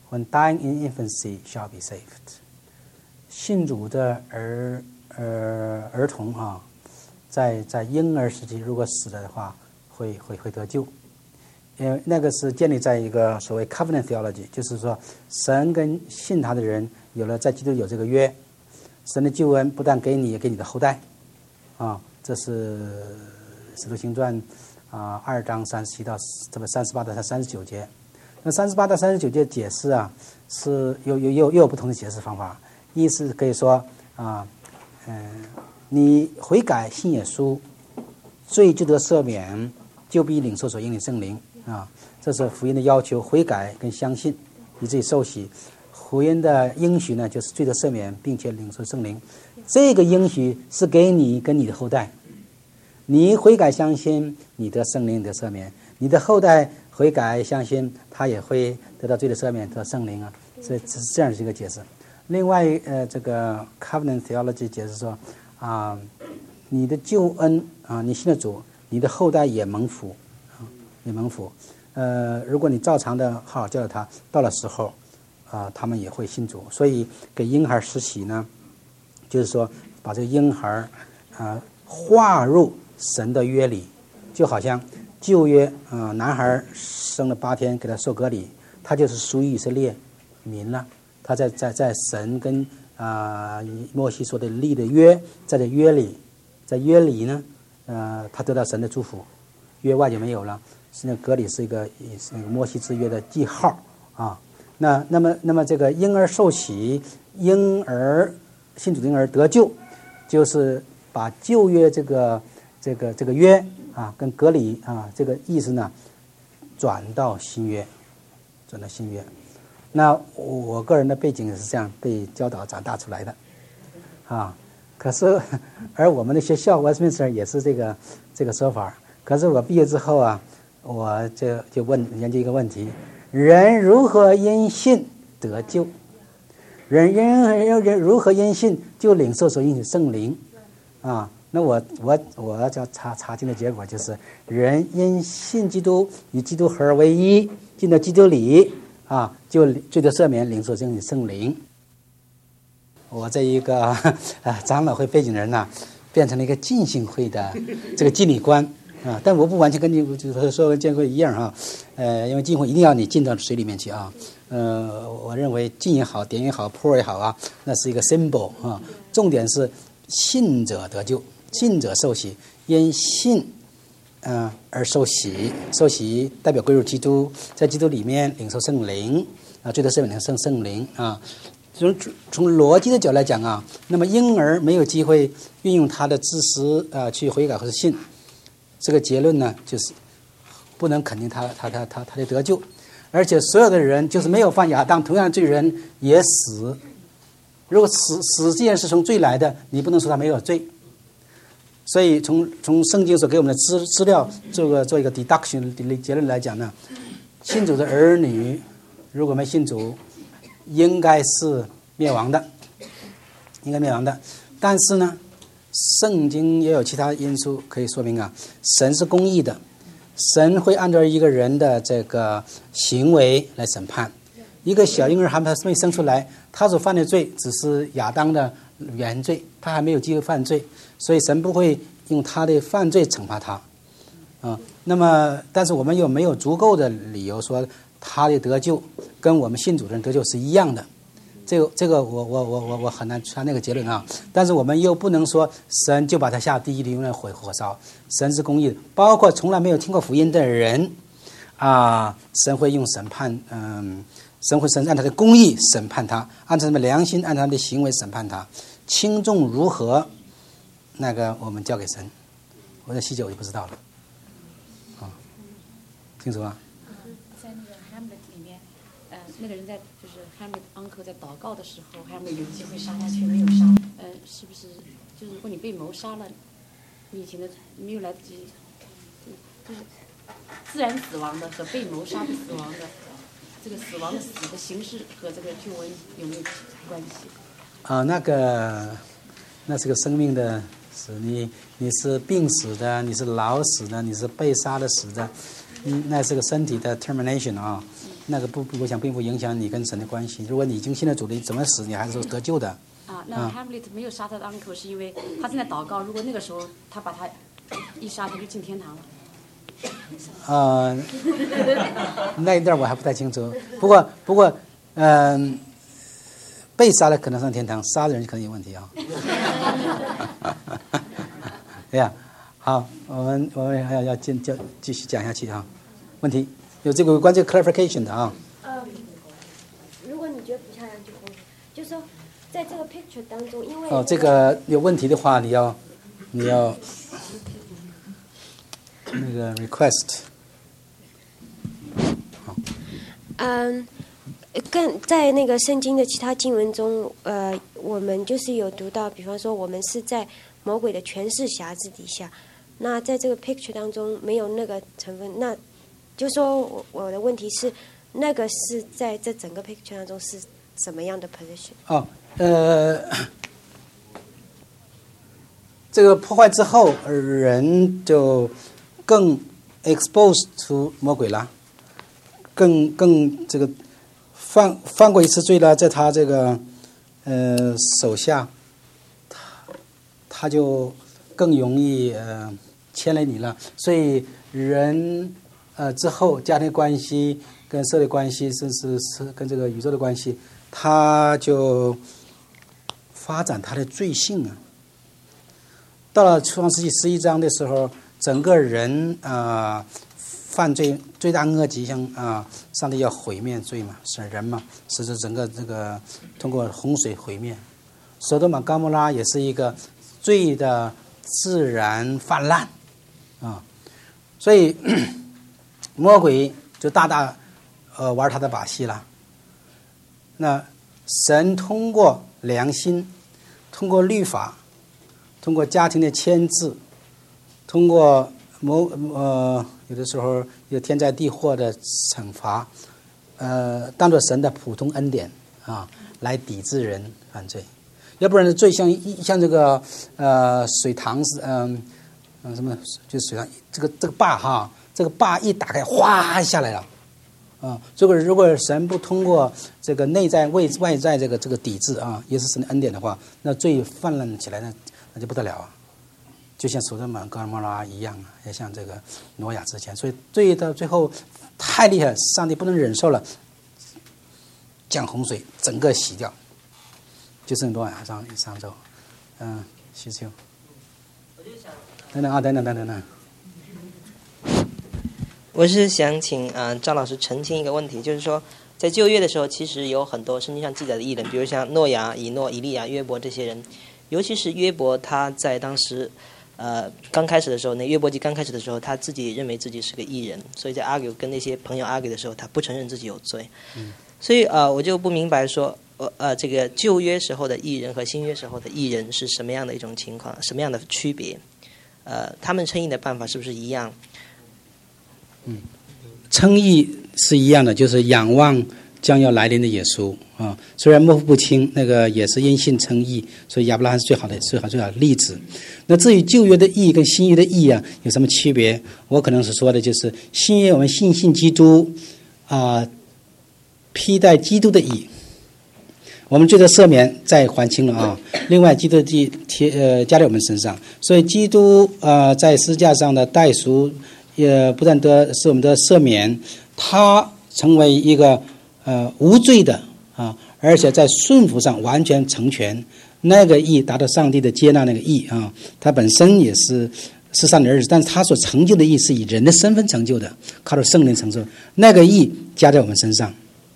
When dying in infancy shall be saved。信主的儿呃儿童啊，在在婴儿时期如果死了的话，会会会得救。因为那个是建立在一个所谓 covenant theology， 就是说神跟信他的人有了在基督有这个约，神的救恩不但给你，也给你的后代啊。这是使徒行传啊二章三十七到这个三十八到三十九节。那三十八到三十九节解释啊，是有有有又有不同的解释方法。意思可以说啊，嗯、呃，你悔改信耶稣，罪就得赦免，就必领受所应的圣灵啊。这是福音的要求，悔改跟相信，以至于受洗。福音的应许呢，就是罪得赦免，并且领受圣灵。这个应许是给你跟你的后代，你悔改相信，你得圣灵得赦免；你的后代悔改相信，他也会得到罪的赦免，得圣灵啊。所以是这样一个解释。另外，呃，这个 Covenant Theology 解释说，啊、呃，你的救恩啊、呃，你信了主，你的后代也蒙福，啊，也蒙福。呃，如果你照常的好好教导他，到了时候，啊、呃，他们也会信主。所以给婴孩施洗呢，就是说把这个婴孩啊、呃、划入神的约里，就好像旧约啊、呃，男孩生了八天给他受割礼，他就是属于以色列民了。他在在在神跟啊、呃、摩西说的立的约，在这约里，在约里呢，呃，他得到神的祝福，约外就没有了。是那割礼是一个是那个摩西之约的记号啊。那那么那么这个婴儿受洗，婴儿信主的婴儿得救，就是把旧约这个这个这个约啊跟割礼啊这个意思呢，转到新约，转到新约。那我个人的背景也是这样被教导长大出来的，啊，可是而我们的学校 Westminster 也是这个这个说法。可是我毕业之后啊，我就就问研究一个问题：人如何因信得救？人人人如何因信就领受所应许圣灵？啊，那我我我要查查经的结果就是：人因信基督与基督合而为一，进到基督里。啊，就罪得赦免，领受圣圣灵。我这一个啊长老会背景人呢、啊，变成了一个浸信会的这个敬礼官啊，但我不完全跟你就是说跟建会一样哈、啊，呃，因为浸会一定要你进到水里面去啊，呃，我认为浸也好，点也好，pour也好啊，那是一个 symbol 啊，重点是信者得救，信者受洗，因信。嗯、呃，而受洗，受洗代表归入基督，在基督里面领受圣灵啊，罪得赦免领受圣灵啊。从从逻辑的角度来讲啊，那么婴儿没有机会运用他的知识啊去悔改或者信，这个结论呢就是不能肯定他他他他他的得救，而且所有的人就是没有犯亚当同样的罪人也死。如果死死既然是从罪来的，你不能说他没有罪。所以从从圣经所给我们的资资料做个做一个 deduction 的结论来讲呢，信主的儿女如果没信主，应该是灭亡的，应该灭亡的。但是呢，圣经也有其他因素可以说明啊，神是公义的，神会按照一个人的这个行为来审判。一个小婴儿还没生出来，他所犯的罪只是亚当的原罪，他还没有机会犯罪，所以神不会用他的犯罪惩罚他啊。那么但是我们又没有足够的理由说他的得救跟我们信主的人得救是一样的，这个这个我我我我我很难传那个结论啊。但是我们又不能说神就把他下地狱里永远火火烧，神是公义的，包括从来没有听过福音的人啊，神会用审判，嗯。神会审按他的公义审判他，按照他的良心，按照他的行为审判他，轻重如何，那个我们交给神。我的细节我就不知道了，啊，清楚吗？ 在那个 Hamlet 里面，呃，那个人在就是 Hamlet uncle 在祷告的时候 ，Hamlet 有机会杀他却没有杀，呃，是不是？就是如果你被谋杀了，你以前的没有来得及，就是自然死亡的和被谋杀的死亡的。这个死亡的死的形式和这个救恩有没有关系？ 啊，那个，那是个生命的死，你你是病死的，你是老死的，你是被杀的死的，嗯，那是个身体的 termination 啊。 那个不，我想并不影响你跟神的关系。如果你已经信了主了，你怎么死，你还是得救的。 啊，那 Hamlet 没有杀他的 uncle 是因为他正在祷告，如果那个时候他把他一杀，他就进天堂了。 呃，那一段我还不太清楚。不过，不过，嗯、呃，被杀的可能上天堂，杀的人可能有问题啊。对呀，好，我们我们还要要继继继续讲下去啊。问题有这个关这个 clarification 的啊。 嗯，如果你觉得不漂亮就可以，就说在这个 picture 当中，因为哦，这个有问题的话，你要你要那个 request。好。 嗯，更在那个圣经的其他经文中，呃，我们就是有读到，比方说我们是在魔鬼的权势辖制底下，那在这个 picture 当中没有那个成分，那就说我我的问题是，那个是在这整个 picture 当中是什么样的 position？ 哦，呃，这个破坏之后，人就更 exposed to 魔鬼了，更更这个犯犯过一次罪了，在他这个呃手下，他他就更容易呃牵累你了，所以人。呃，之后家庭关系跟社会关系，甚至是跟这个宇宙的关系，他就发展他的罪性啊。到了创世纪十一章的时候，整个人啊、呃、犯罪罪大恶极，像啊、呃、上帝要毁灭罪嘛，是人嘛，使得整个这个通过洪水毁灭。索多玛、蛾摩拉也是一个罪的自然泛滥啊，所以。魔鬼就大大呃玩他的把戏了。那神通过良心，通过律法，通过家庭的牵制，通过某呃有的时候有天灾地祸的惩罚，呃当作神的普通恩典啊，来抵制人犯罪。要不然罪像像这个呃水塘是嗯嗯什么就是水塘这个这个坝哈。这个坝一打开，哗下来了，啊！如果如果神不通过这个内在外外在这个这个抵制啊，也是神的恩典的话，那罪泛滥起来，那那就不得了啊！就像索多玛、蛾摩拉一样啊，也像这个挪亚之前，所以罪到最后太厉害，上帝不能忍受了，降洪水，整个洗掉，就是挪亚上上周，嗯，需求，等等啊，等等等等等。 我是想请啊、呃、张老师澄清一个问题，就是说在旧约的时候，其实有很多圣经上记载的义人，比如像诺亚、以诺、以利亚、约伯这些人，尤其是约伯，他在当时呃刚开始的时候，那约伯记刚开始的时候，他自己认为自己是个义人，所以在 argue 跟那些朋友 argue 的时候，他不承认自己有罪。嗯、所以呃我就不明白说呃呃这个旧约时候的义人和新约时候的义人是什么样的一种情况，什么样的区别？呃，他们称义的办法是不是一样？ 嗯，称义是一样的，就是仰望将要来临的耶稣啊。虽然模糊不清，那个也是因信称义，所以亚伯拉罕是最好的、最好、最好的例子。那至于旧约的义跟新约的义啊，有什么区别？我可能是说的就是新约我们信信基督啊，披戴基督的义，我们罪的赦免再还清了啊。另外，基督的义贴呃加在我们身上，所以基督呃在十字架上的代赎。也不但得是我们的赦免，他成为一个呃无罪的啊，而且在顺服上完全成全，那个义达到上帝的接纳那个义啊，他本身也是是上帝的儿子，但是他所成就的义是以人的身份成就的，靠着圣灵成就，那个义加在我们身上，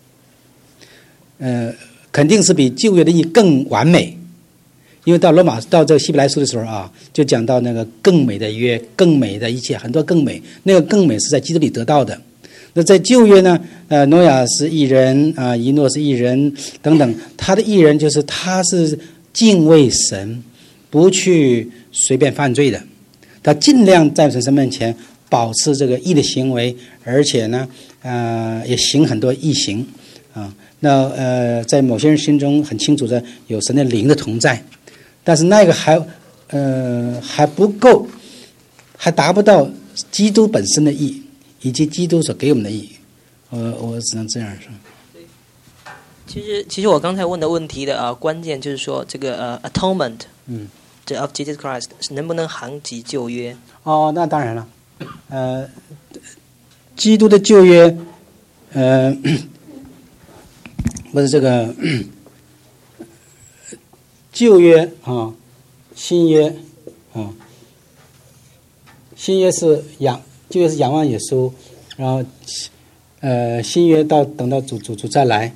呃，肯定是比旧约的义更完美。因为到罗马到这个希伯来书的时候啊，就讲到那个更美的约，更美的一切，很多更美，那个更美是在基督里得到的。那在旧约呢，呃，挪亚是义人啊，以诺是义人等等，他的义人就是他是敬畏神，不去随便犯罪的，他尽量在神面前保持这个义的行为，而且呢，呃，也行很多义行啊。那呃，在某些人心中很清楚的有神的灵的同在。但是那个还呃还不够，还达不到基督本身的义以及基督所给我们的义。 我我只能这样说。 其实，其实我刚才问的问题的啊、呃、关键就是说，这个呃 atonement， 嗯， 这 of Jesus Christ 能不能含及旧约？ 哦，那当然了，呃，基督的旧约，呃，不是这个旧约啊，新约啊，新约是仰，旧约是仰望耶稣，然后呃，新约到等到主主主再来。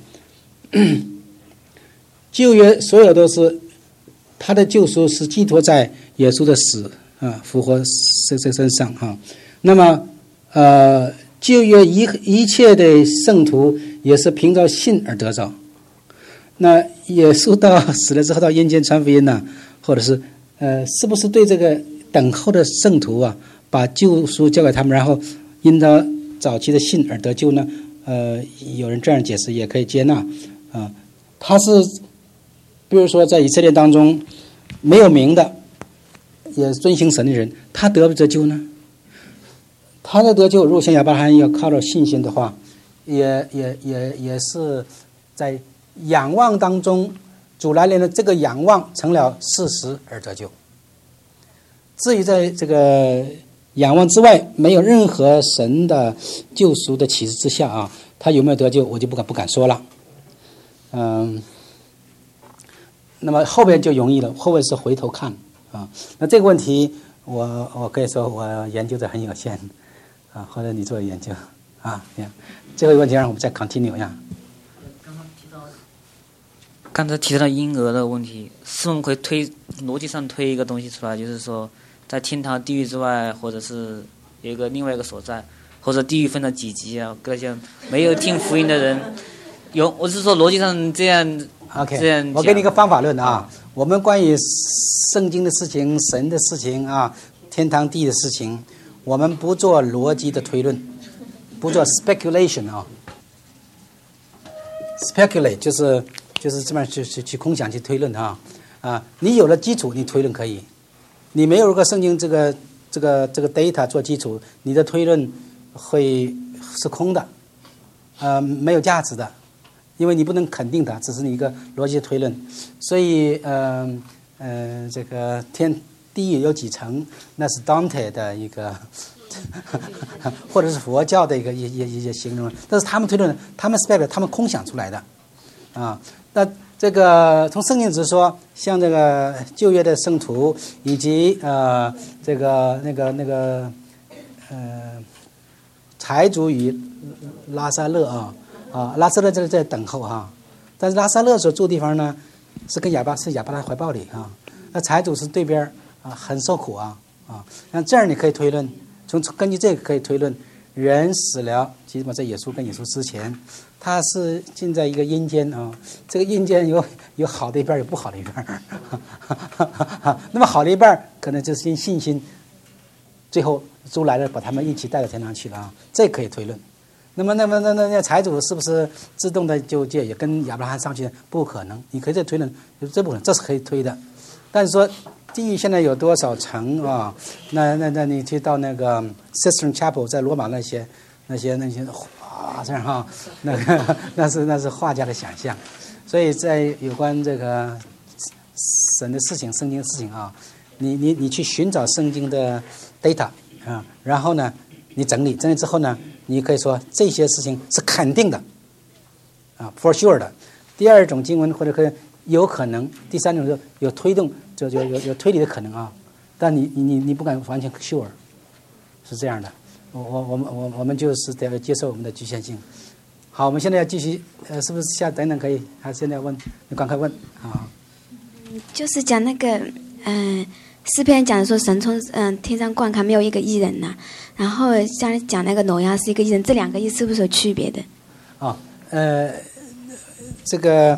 旧约所有都是他的救赎是寄托在耶稣的死啊复活这这身上哈、啊。那么呃旧约一一切的圣徒也是凭着信而得着。那耶稣到死了之后到阴间传福音呢，或者是呃是不是对这个等候的圣徒啊把救赎交给他们，然后因他早期的信而得救呢？呃，有人这样解释也可以接纳。啊，他是，比如说在以色列当中没有名的，也遵行神的人，他得不得救呢？他的得救，如果像亚伯拉罕要靠着信心的话，也也也也是在仰望当中，主来临的这个仰望成了事实而得救。至于在这个仰望之外，没有任何神的救赎的启示之下啊，他有没有得救，我就不敢不敢说了。嗯，那么后边就容易了，后边是回头看啊。那这个问题我我可以说我研究的很有限啊，或者你做研究啊。这个问题让我们再 continue 呀。 刚刚提到，刚才提到婴儿的问题，是我们可以推逻辑上推一个东西出来，就是说在天堂、地狱之外，或者是有一个另外一个所在，或者地狱分了几级啊？各项没有听福音的人。有，我是说逻辑上这样 ，OK， 这样我给你一个方法论啊。我们关于圣经的事情、神的事情啊、天堂地的事情，我们不做逻辑的推论，不做 speculation 啊。speculate 就是就是这么去去去空想去推论啊啊！你有了基础，你推论可以；你没有个圣经这个这个这个 data 做基础，你的推论会是空的，呃，没有价值的。因为你不能肯定它，只是你一个逻辑推论，所以呃呃，这个天地狱有几层，那是 Dante 的一个，或者是佛教的一个一一一些形容，但是他们推论，他们 spec 他们空想出来的，啊，那这个从圣经只是说，像这个旧约的圣徒以及呃这个那个那个呃财主与拉撒勒啊。啊，拉撒勒在在等候哈，但是拉撒勒所住的地方呢，是跟亚巴是亚伯拉怀抱里啊。那财主是对边啊，很受苦啊啊。那这样你可以推论，从根据这个可以推论，人死了，基本在耶稣跟耶稣之前，他是进在一个阴间啊。这个阴间有有好的一边，有不好的一边。那么好的一半可能就是因信心，最后主来了，把他们一起带到天堂去了啊。这可以推论。那么，那么，那那那财主是不是自动的就就也跟亚伯拉罕上去？不可能，你可以再推论，这不可能，这是可以推的。但是说地狱现在有多少层啊？那那那你去到那个 Sistine Chapel 在罗马那些那些那些哇这样哈，那个那是那是画家的想象。所以在有关这个神的事情、圣经的事情啊，你你你去寻找圣经的 data 啊，然后呢，你整理整理之后呢？你可以说这些事情是肯定的，啊 ，for sure 的。第二种经文或者可以有可能，第三种是有推动，就就有有推理的可能啊。但你你你你不敢完全 sure， 是这样的。我我我们我我们就是得接受我们的局限性。好，我们现在要继续，呃，是不是下等等可以？还是现在问？你赶快问啊。 就是讲那个，嗯、呃，诗篇讲说神从嗯、呃、天上观看没有一个义人呐、啊。然后像讲那个挪亚是一个义人，这两个义是不是有区别的？ 啊，呃，这个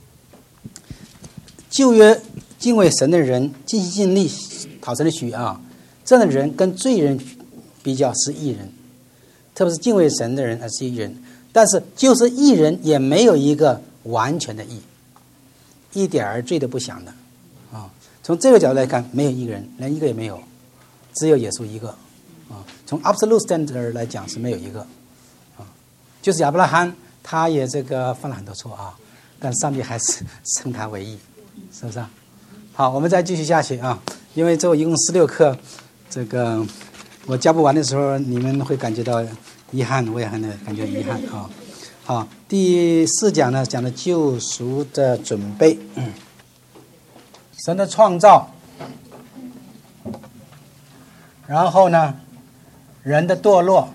旧约敬畏神的人，尽心尽力讨神的许啊，这样的人跟罪人比较是义人，特别是敬畏神的人还是义人。但是就是义人也没有一个完全的义，一点儿罪都不想的啊。从这个角度来看，没有一个人，连一个也没有，只有耶稣一个。啊，从 absolute standard 来讲是没有一个，啊， 就是亚伯拉罕，他也这个犯了很多错啊，但上帝还是称他为义，是不是啊？好，我们再继续下去啊，因为这一共十六课，这个我教不完的时候，你们会感觉到遗憾，我也很感觉遗憾啊。好，第四讲呢，讲的救赎的准备，嗯，神的创造，然后呢，人的堕落，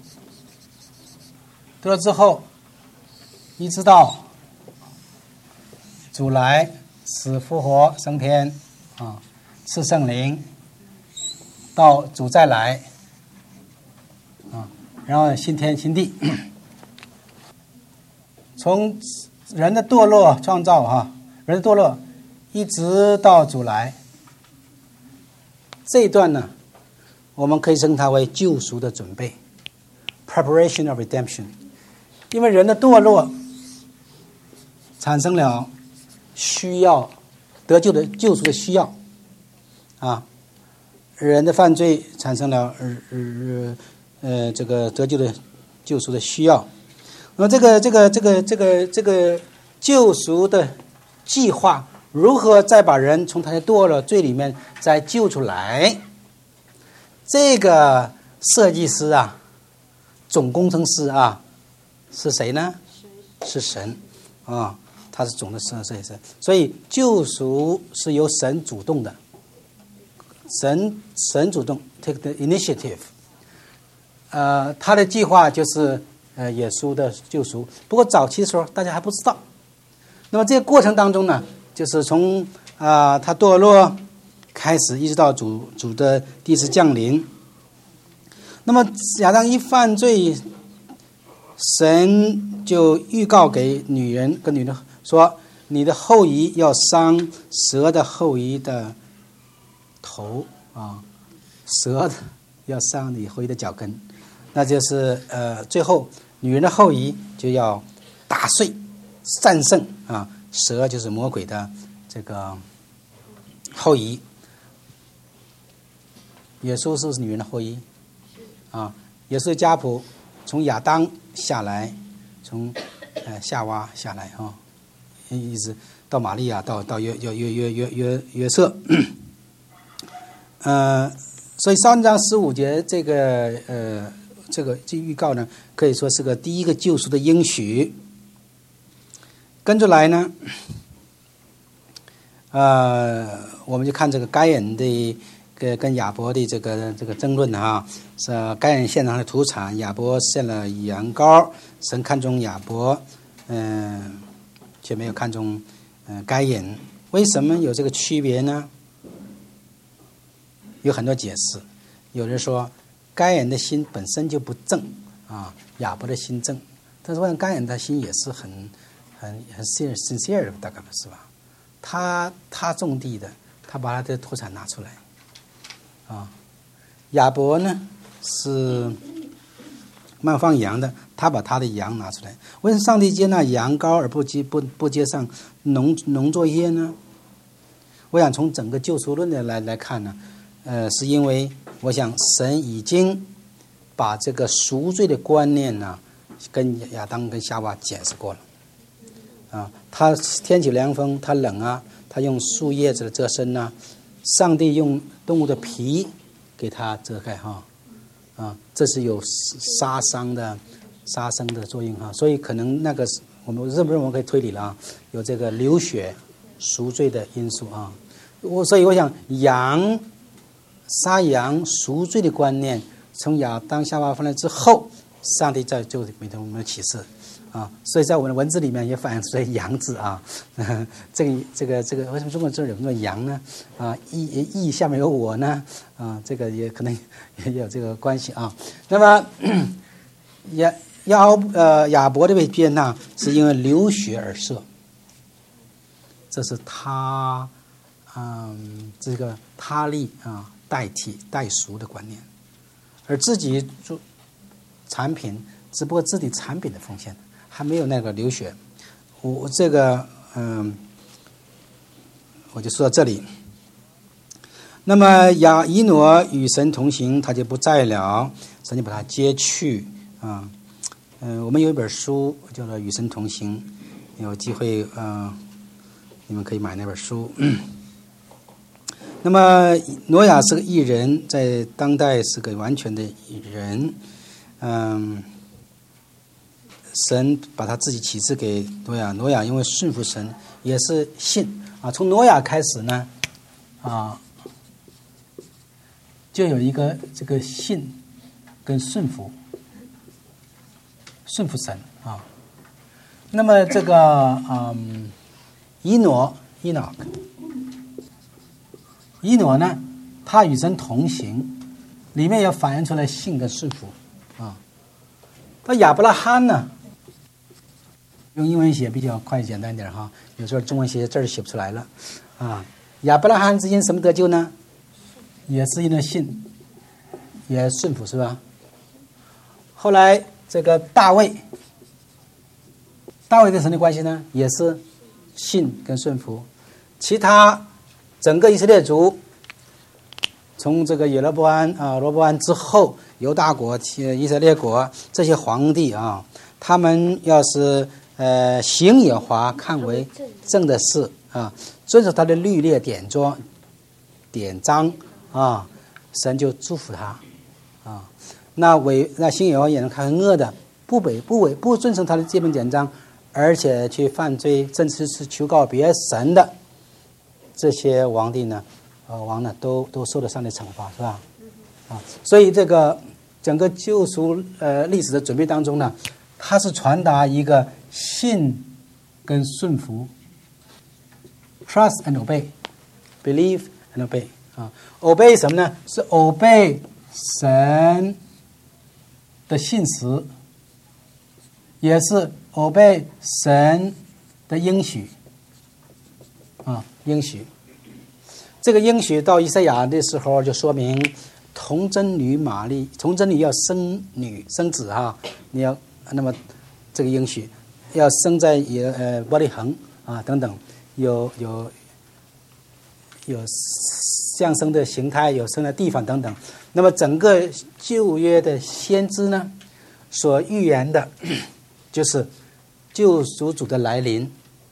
堕落之后，一直到主来，死复活升天啊，赐圣灵，到主再来啊，然后新天新地。从人的堕落创造哈，人的堕落一直到主来，这一段呢，我们可以称它为救赎的准备 ，preparation of redemption。因为人的堕落产生了需要得救的救赎的需要啊，人的犯罪产生了呃呃呃这个得救的救赎的需要。那么这个这个这个这个这个救赎的计划，如何再把人从他的堕落罪里面再救出来？这个设计师啊，总工程师啊，是谁呢？是神啊，他是总的设计师。所以救赎是由神主动的，神神主动 take the initiative。呃，他的计划就是。呃，耶稣的救赎。不过早期的时候，大家还不知道。那么这个过程当中呢，就是从啊、呃、他堕落开始，一直到主主的第一次降临。那么亚当一犯罪，神就预告给女人，跟女人说：“你的后裔要伤蛇的后裔的头啊，蛇要伤你后裔的脚跟。”那就是呃，最后。女人的后裔就要打碎、战胜啊，蛇就是魔鬼的这个后裔。耶稣是不是女人的后裔啊？耶稣的家谱从亚当下来，从呃夏娃下来啊，一直到玛利亚，到到约约约约约约约瑟。呃，所以三章十五节这个呃。这个这预告呢，可以说是个第一个救赎的应许。跟着来呢，呃，我们就看这个该隐的跟跟亚伯的这个这个争论啊，是该隐献上的土产，亚伯献了羊羔，神看中亚伯，嗯、呃，却没有看中嗯、呃、该隐。为什么有这个区别呢？有很多解释，有人说。该隐的心本身就不正啊，亚伯的心正，但是我想该隐的心也是很很很 sincere 的，大概是吧？他他种地的，他把他的土产拿出来啊。亚伯呢是卖放羊的，他把他的羊拿出来。为什么上帝接纳羊羔而不接不不接上农农作业呢？我想从整个救赎论的来来看呢，呃，是因为。我想神已经把这个赎罪的观念呢，跟亚当跟夏娃解释过了啊。他天起凉风，他冷啊，他用树叶子的遮身呐、啊，上帝用动物的皮给他遮盖哈啊，这是有杀伤的杀生的作用哈。所以可能那个我们认不认为可以推理了啊，有这个流血赎罪的因素啊。我所以我想羊。杀羊赎罪的观念，从亚当夏娃犯了之后，上帝在就给我们的启示啊，所以在我们的文字里面也反映出来羊字啊，呃、这个这个这个为什么中国字有那么羊呢？啊，义义下面有我呢？啊，这个也可能也有这个关系啊。那么亚亚呃亚伯的被接纳，是因为流血而射，这是他嗯这个他力啊。代替代赎的观念，而自己做产品，只不过自己产品的奉献，还没有那个流血。我这个嗯，我就说到这里。那么亚以挪与神同行，他就不在了，神就把他接去啊。 嗯、呃，我们有一本书叫做《与神同行》，有机会嗯、呃，你们可以买那本书。那么挪亚是个义人，在当代是个完全的义人。嗯，神把他自己启示给挪亚，挪亚因为顺服神，也是信啊。从挪亚开始呢，啊，就有一个这个信跟顺服，顺服神啊。那么这个嗯，以挪伊诺克。以诺呢，他与神同行，里面也反映出来信跟顺服啊。那亚伯拉罕呢，用英文写比较快简单一点哈，有时候中文写字儿写不出来了啊。亚伯拉罕是因什么得救呢？也是因为信，也顺服是吧？后来这个大卫，大卫跟神的关系呢，也是信跟顺服。其他整个以色列族，从这个耶罗波安啊、罗波安之后，犹大国、以色列国这些皇帝啊，他们要是呃行耶和华看为正的事啊，遵守他的律例典章典章啊，神就祝福他啊。那违那行耶和华也能看为恶的，不违不违不遵守他的诫命典章，而且去犯罪，甚至是求告别神的。这些王帝呢，呃，王呢，都都受到上帝惩罚，是吧？啊，所以这个整个救赎呃历史的准备当中呢，它是传达一个信跟顺服 ，trust and obey，believe and obey 啊 ，obey 什么呢？是 obey 神的信实，也是 obey 神的应许。啊，应许，这个应许到以赛亚的时候，就说明童贞女玛丽，童贞女要生女生子啊，你要那么这个应许要生在也呃伯利恒啊等等，有有有降生的形态，有生的地方等等。那么整个旧约的先知呢，所预言的，就是救赎主的来临。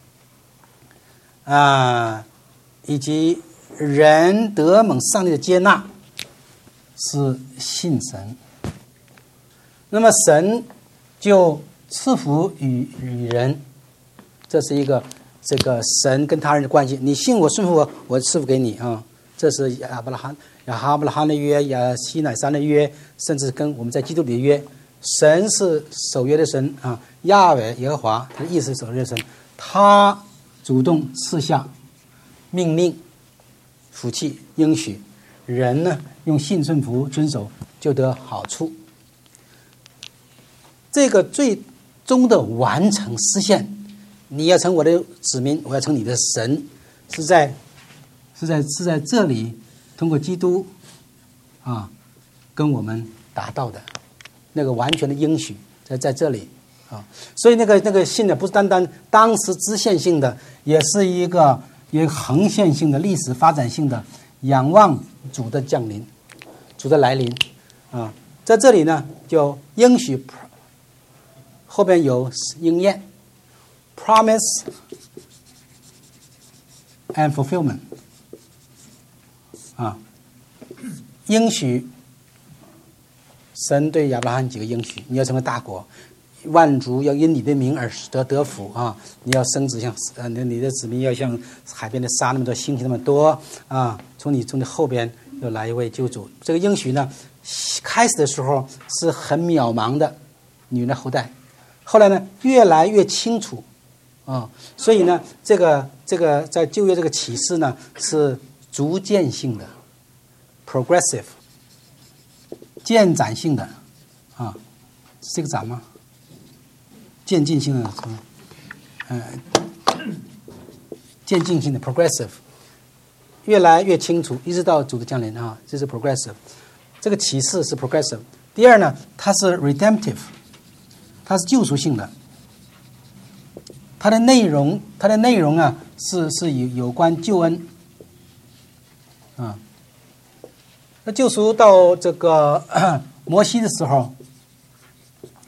啊，以及人得蒙上帝的接纳是信神，那么神就赐福与与人，这是一个这个神跟他人的关系。你信我顺服我，我赐福给你啊。这是亚伯拉罕亚哈伯拉罕的约，亚西乃山的约，甚至跟我们在基督里的约。神是守约的神啊，亚伟耶和华，他的意思是守约的神，他主动赐下命令、福气、应许，人呢用信顺服遵守就得好处。这个最终的完成实现，你要成我的子民，我要成你的神，是在是在是在这里通过基督啊跟我们达到的那个完全的应许，在在这里。啊，所以那个那个信呢，不是单单当时支线性的，也是一个一个横线性的历史发展性的，仰望主的降临，主的来临啊，在这里呢，就应许后边有应验 ，promise and fulfillment 啊，应许神对亚伯拉罕几个应许，你要成为大国。万族要因你的名而得得福啊！你要生子像呃，你的子民要像海边的沙那么多，星星那么多啊！从你从你后边又来一位救主。这个应许呢，开始的时候是很渺茫的女人的后代，后来呢越来越清楚啊！所以呢，这个这个在旧约这个启示呢是逐渐性的 ，progressive， 渐展性的啊，是这个展吗？渐进性的，呃，渐进性的 progressive， 越来越清楚，一直到主的降临啊，这是 progressive。这个启示是 progressive。第二呢，它是 redemptive， 它是救赎性的。它的内容，它的内容啊，是是有有关救恩啊。那救赎到这个摩西的时候。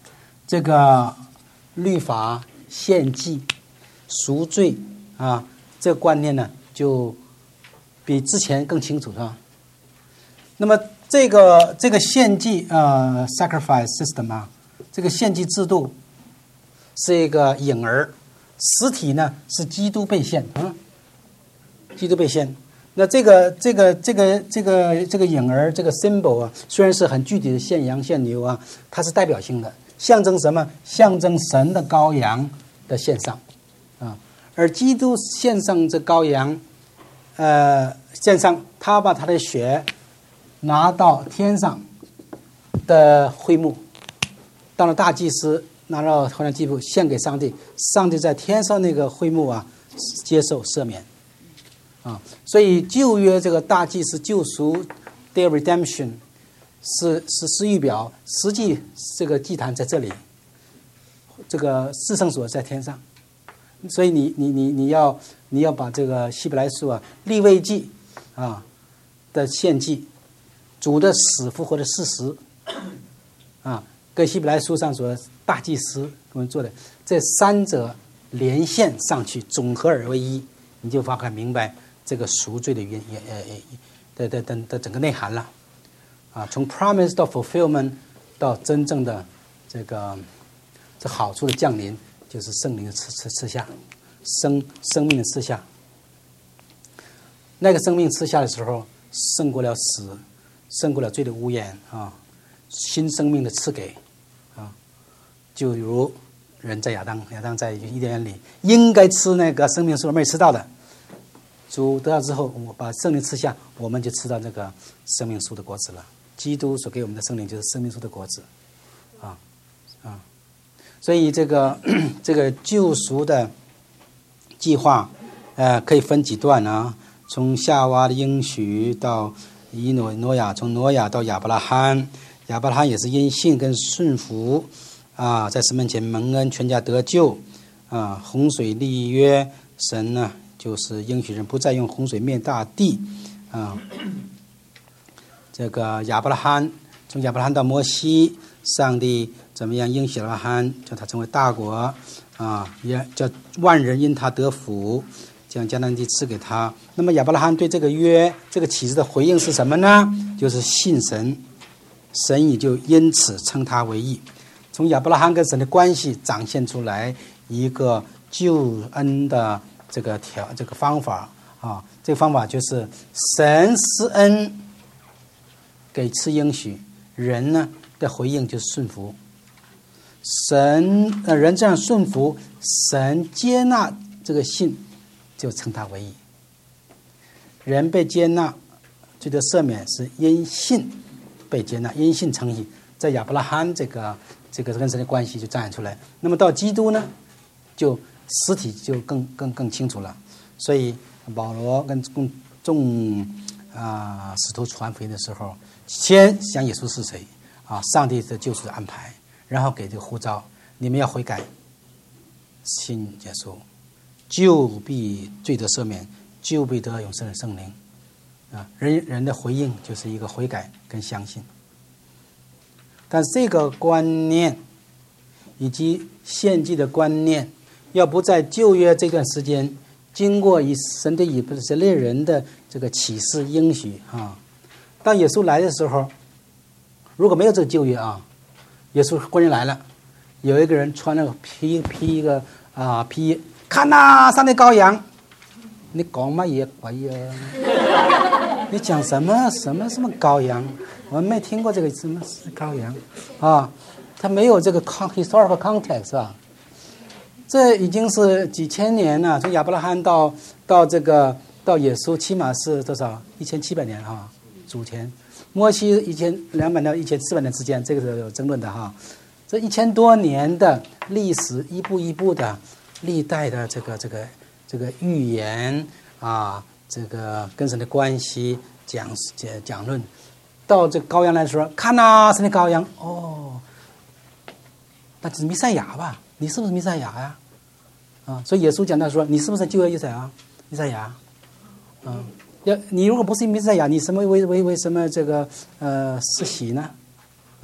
这个律法、献祭、赎罪啊，这个观念呢就比之前更清楚，是吧？那么这个这个献祭呃 sacrifice system 啊，这个献祭制度是一个影儿，实体呢是基督被献，嗯，基督被献。那这个这个这个这个这个影儿这个 symbol 啊，虽然是很具体的献羊献牛啊，它是代表性的，象征什么？象征神的羔羊的献上啊。而基督献上这羔羊，呃，献上他把他的血拿到天上的会幕，到了大祭司拿到会幕祭幕献给上帝，上帝在天上那个会幕啊接受赦免。啊，所以旧约这个大祭司救赎 ，their redemption 是是是预表，实际这个祭坛在这里，这个至圣所在天上，所以你你你你要你要把这个希伯来书啊利未记啊的献祭，主的死复活的事实啊，跟希伯来书上所大祭司我们做的这三者连线上去，总合而为一，你就发开明白。这个赎罪的原也呃的的的的整个内涵了，啊，从 promise 到 fulfillment 到真正的这个这好处的降临，就是圣灵的赐赐赐下，生生命的赐下。那个生命赐下的时候，胜过了死，胜过了罪的污染啊，新生命的赐给啊，就如人在亚当，亚当在伊甸园里应该吃那个生命树，没吃到的。主得到之后，我把圣灵赐下，我们就吃到这个生命树的果子了。基督所给我们的圣灵就是生命树的果子，啊啊，所以这个这个救赎的计划，呃，可以分几段啊？从夏娃的应许到以诺挪亚，从挪亚到亚伯拉罕，亚伯拉罕也是因信跟顺服啊，在神面前蒙恩，全家得救啊，洪水立约，神呢？就是应许人不再用洪水灭大地，啊，这个亚伯拉罕从亚伯拉罕到摩西，上帝怎么样应许亚伯拉罕，叫他成为大国，啊，也叫万人因他得福，将迦南地赐给他。那么亚伯拉罕对这个约、这个启示的回应是什么呢？就是信神，神也就因此称他为义。从亚伯拉罕跟神的关系展现出来一个救恩的。这个条这个方法啊，这个方法就是神施恩给赐应许，人呢的回应就是顺服。神呃人这样顺服，神接纳这个信，就称他为义。人被接纳，罪得赦免是因信被接纳，因信称义。在亚伯拉罕这个这个跟神的关系就展现出来。那么到基督呢，就实体就更更更清楚了，所以保罗跟众众啊使徒传福音的时候，先讲耶稣是谁啊，上帝的救赎的安排，然后给这个呼召，你们要悔改，信耶稣，就必罪得赦免，就必得永生的圣灵啊。人人的回应就是一个悔改跟相信，但是这个观念以及献祭的观念。要不在旧约这段时间，经过以神对以色列人的这个启示应许啊，当耶稣来的时候，如果没有这个旧约啊，耶稣忽然来了，有一个人穿那个披披一个啊披，看呐、啊，上帝羔羊，你讲乜嘢鬼啊？你讲什么什么什么羔羊？我们没听过这个什么是羔羊啊，他没有这个 historical context 是吧？这已经是几千年了，从亚伯拉罕到到这个到耶稣，起码是多少？一千七百年哈，主前。摩西一千两百到一千四百年之间，这个是有争论的哈。这一千多年的历史，一步一步的历代的这个这个这个预言啊，这个跟神的关系讲讲讲论，到这个羔羊来的时候，看呐、啊，神的羔羊哦，那是弥赛亚吧？你是不是弥赛亚呀？啊，所以耶稣讲到说，你是不是旧约弥赛亚？弥赛亚，啊，要你如果不是弥赛亚，你什么为为为什么这个呃施洗呢？啊，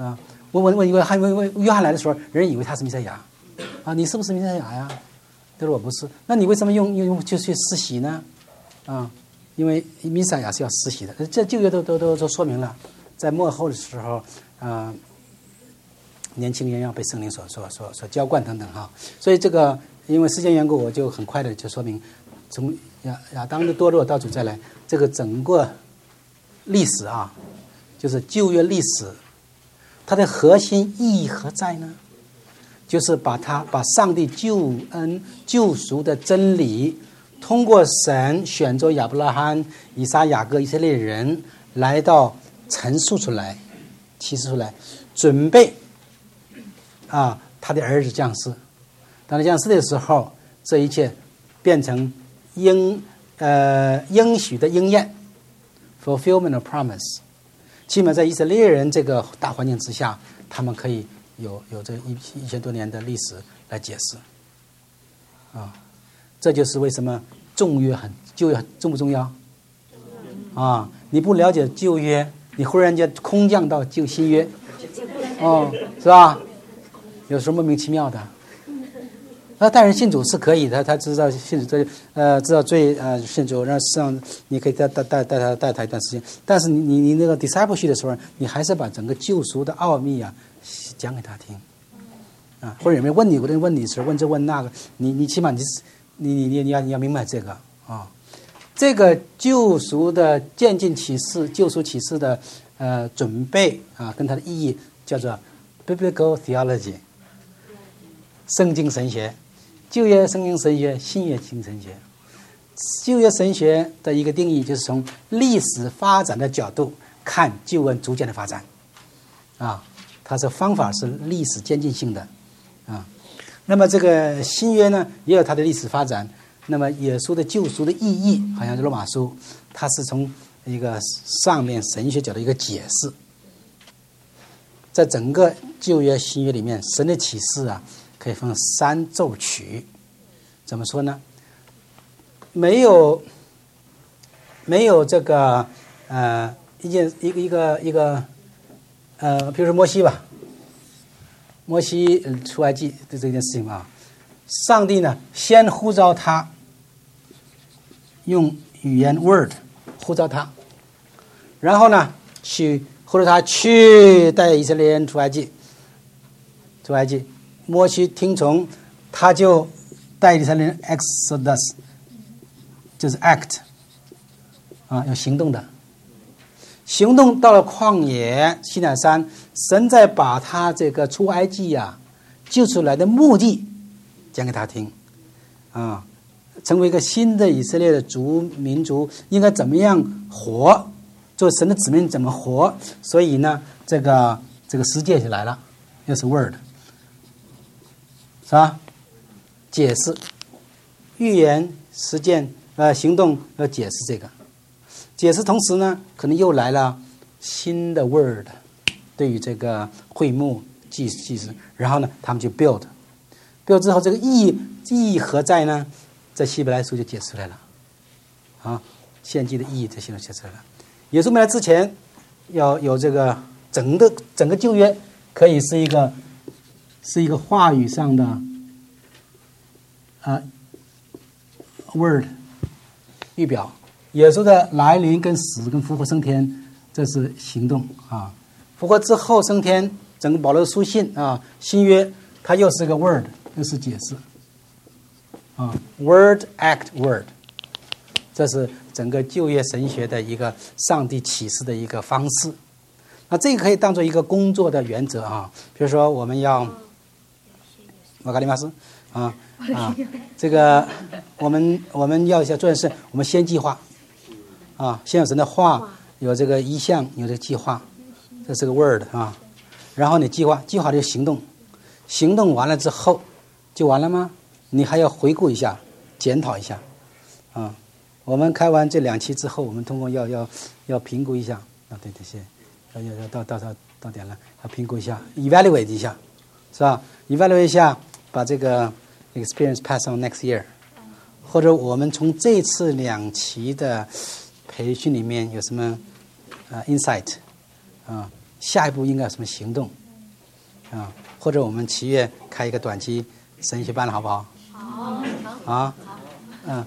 我问问一个还问问约翰来的时候，人以为他是弥赛亚，啊，你是不是弥赛亚呀？他说我不是。那你为什么用用用就去施洗呢？啊，因为弥赛亚是要施洗的。这旧约都都都都说明了，在末后的时候，啊，年轻人要被圣灵所所所所浇灌等等哈。所以这个因为时间缘故，我就很快的就说明，从亚亚当的堕落到主再来，这个整个历史啊，就是旧约历史，它的核心意义何在呢？就是把它把上帝救恩救赎的真理，通过神选择亚伯拉罕、以撒、雅各以色列人来到陈述出来、启示出来，准备啊他的儿子降世。当他降世的时候，这一切变成应呃应许的应验 ，fulfillment of promise。起码在以色列人这个大环境之下，他们可以有有这一一千多年的历史来解释，啊，这就是为什么重约很旧约重不重要？啊，你不了解旧约，你忽然间空降到旧新约，哦，是吧？有时候莫名其妙的。那带人信主是可以的，他知道信主罪，呃，知道罪，呃，信主，让上你可以带带带带他带他一段时间。但是你你你那个 discipleship 的时候，你还是把整个救赎的奥秘啊讲给他听，啊，或者有没有问你，有人问你的时候问这问那个，你你起码你你你你你要你要明白这个啊，这个救赎的渐进启示，救赎启示的呃准备啊，跟它的意义叫做 biblical theology， 圣经神学。旧约圣经神学，新约新神学。旧约神学的一个定义就是从历史发展的角度看救恩逐渐的发展，啊，它的方法是历史渐进性的，啊，那么这个新约呢也有它的历史发展。那么耶稣的救赎的意义，好像是罗马书，它是从一个上面神学角的一个解释。在整个旧约新约里面，神的启示啊，可以分三奏曲。怎么说呢？没有没有这个呃一件一个一个一个呃，比如说摩西吧，摩西出埃及的这件事情啊，上帝呢先呼召他，用语言 word 呼召他，然后呢去呼召他去带以色列人出埃及，出埃及。摩西听从，他就带以色列人 Exodus， 就是 act， 啊，有行动的。行动到了旷野西乃山，神在把他这个出埃及呀、啊、救出来的目的讲给他听，啊，成为一个新的以色列的族民族应该怎么样活，做神的子民怎么活。所以呢，这个这个十诫就来了，又是 word。是吧？解释、预言、实践、呃行动要解释这个，解释同时呢，可能又来了新的 word， 对于这个会幕祭祭司，然后呢，他们就 build，build 之后这个意义意义何在呢？在希伯来书就解释出来了，啊，献祭的意义在希伯来解释出来了。耶稣没来之前，要有这个整个整个旧约可以是一个。是一个话语上的啊、呃、word 预表，耶稣的来临跟死跟复活升天，这是行动啊。复活之后升天，整个保罗的书信啊，新约它又是个 word， 又是解释啊 ，word act word， 这是整个旧约神学的一个上帝启示的一个方式。那这个可以当做一个工作的原则啊，比如说我们要。瓦卡利马斯啊啊，这个我们我们要想做的是，我们先计划啊，先有神的话，有这个意向，有这个计划，这是个 word 啊。然后你计划，计划就行动，行动完了之后就完了吗？你还要回顾一下，检讨一下啊。我们开完这两期之后，我们通过要要要评估一下啊，对这些要要要到到到到点了，要评估一下 ，evaluate 一下，是吧 ？evaluate 一下。把这个 experience pass on next year， 或者我们从这次两期的培训里面有什么呃 insight 啊，下一步应该有什么行动啊，或者我们七月开一个短期神学班了，好不好？ 好，好， 啊，嗯，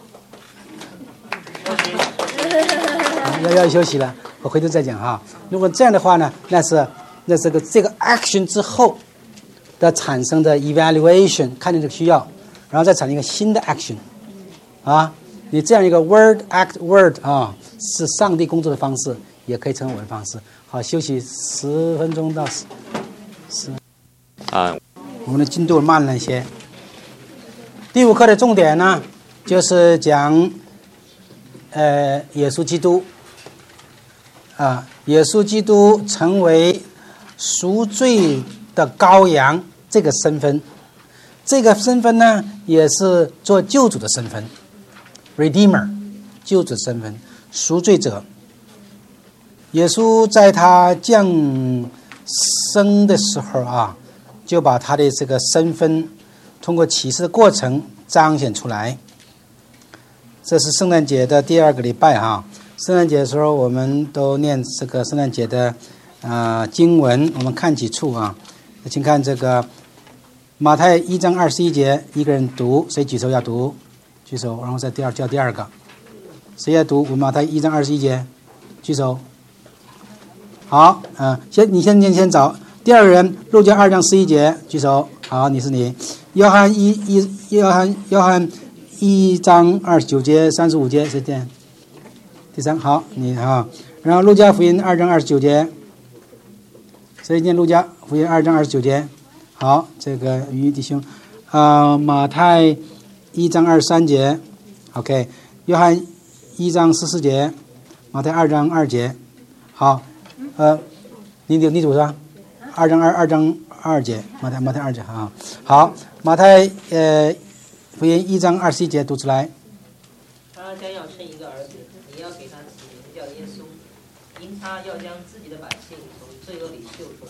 要要休息了，我回头再讲哈。如果这样的话呢，那是那这个这个 action 之后的产生的 evaluation， 看见这个需要，然后再产生一个新的 action， 啊，你这样一个 word act word 啊，是上帝工作的方式，也可以成为我的方式。好，休息十分钟到十十啊， 我们的进度慢了一些。第五课的重点呢，就是讲呃耶稣基督啊，耶稣基督成为赎罪的羔羊这个身份，这个身份呢也是做救主的身份 ，Redeemer， 救主的身份，赎罪者。耶稣在他降生的时候啊，就把他的这个身份通过启示的过程彰显出来。这是圣诞节的第二个礼拜哈、啊，圣诞节的时候我们都念这个圣诞节的啊、呃、经文，我们看几处啊，请看这个马太一章二十一节，一个人读，谁举手要读？举手，然后再第二叫第二个，谁要读？我马太一章二十一节，举手。好，嗯、呃，先你先先先找第二个人，路加二章十一节，举手。好，你是你。约翰一一约翰约翰一章二十九节三十五节，谁念？第三，好，你啊。然后路加福音二章二十九节，谁念路加福音二章二十九节？好，这个于弟兄，啊、呃，马太一章二十三节 ，OK， 约翰一章十四节，马太二章二节，好。呃，你你你读是吧？二章二二章二节，马太马太二节啊。好，马太呃福音一章二十一节读出来。 他将要生一个儿子，你要给他起名叫耶稣，因他要将自己的百姓从罪恶里救出来。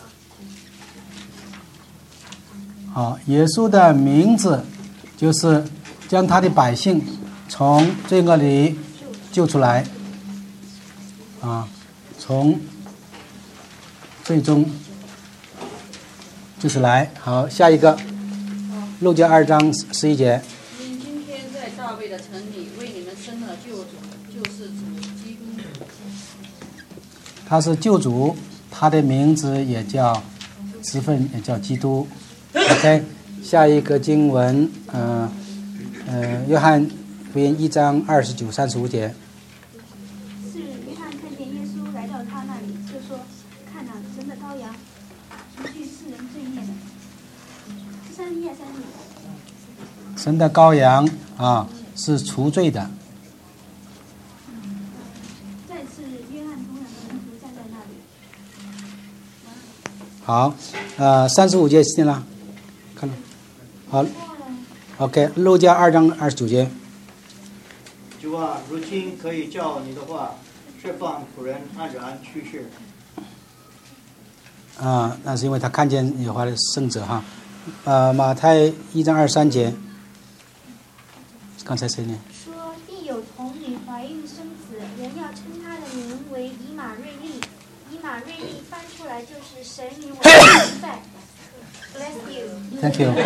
好，耶稣的名字就是将他的百姓从罪恶里救出来，啊，从最终就是来。好，下一个路加二章十一节。 因今天在大卫的城里为你们生了救主，就是主基督。 他是救主，他的名字也叫职分，也叫基督。OK， 下一个经文，呃呃，约翰福音一章二十九、三十五节。 是约翰看见耶稣来到他那里，就说：“看哪，神的羔羊，除去世人罪孽的。”三十一、三十五。 神的羔羊啊，是除罪的。 再次，约翰同两个门徒站在那里。 好，呃，三十五节听了，看了，好 ，OK， 路加二章二十九节。 主啊，如今可以照你的话，释放仆人安然去世。 啊，那是因为他看见耶和华的圣者哈。呃，马太一章二十三节，刚才谁念？ 说必有童女怀孕生子，人要称他的名为以马内利。以马内利翻出来就是神与我们同在。Bless you. Thank you.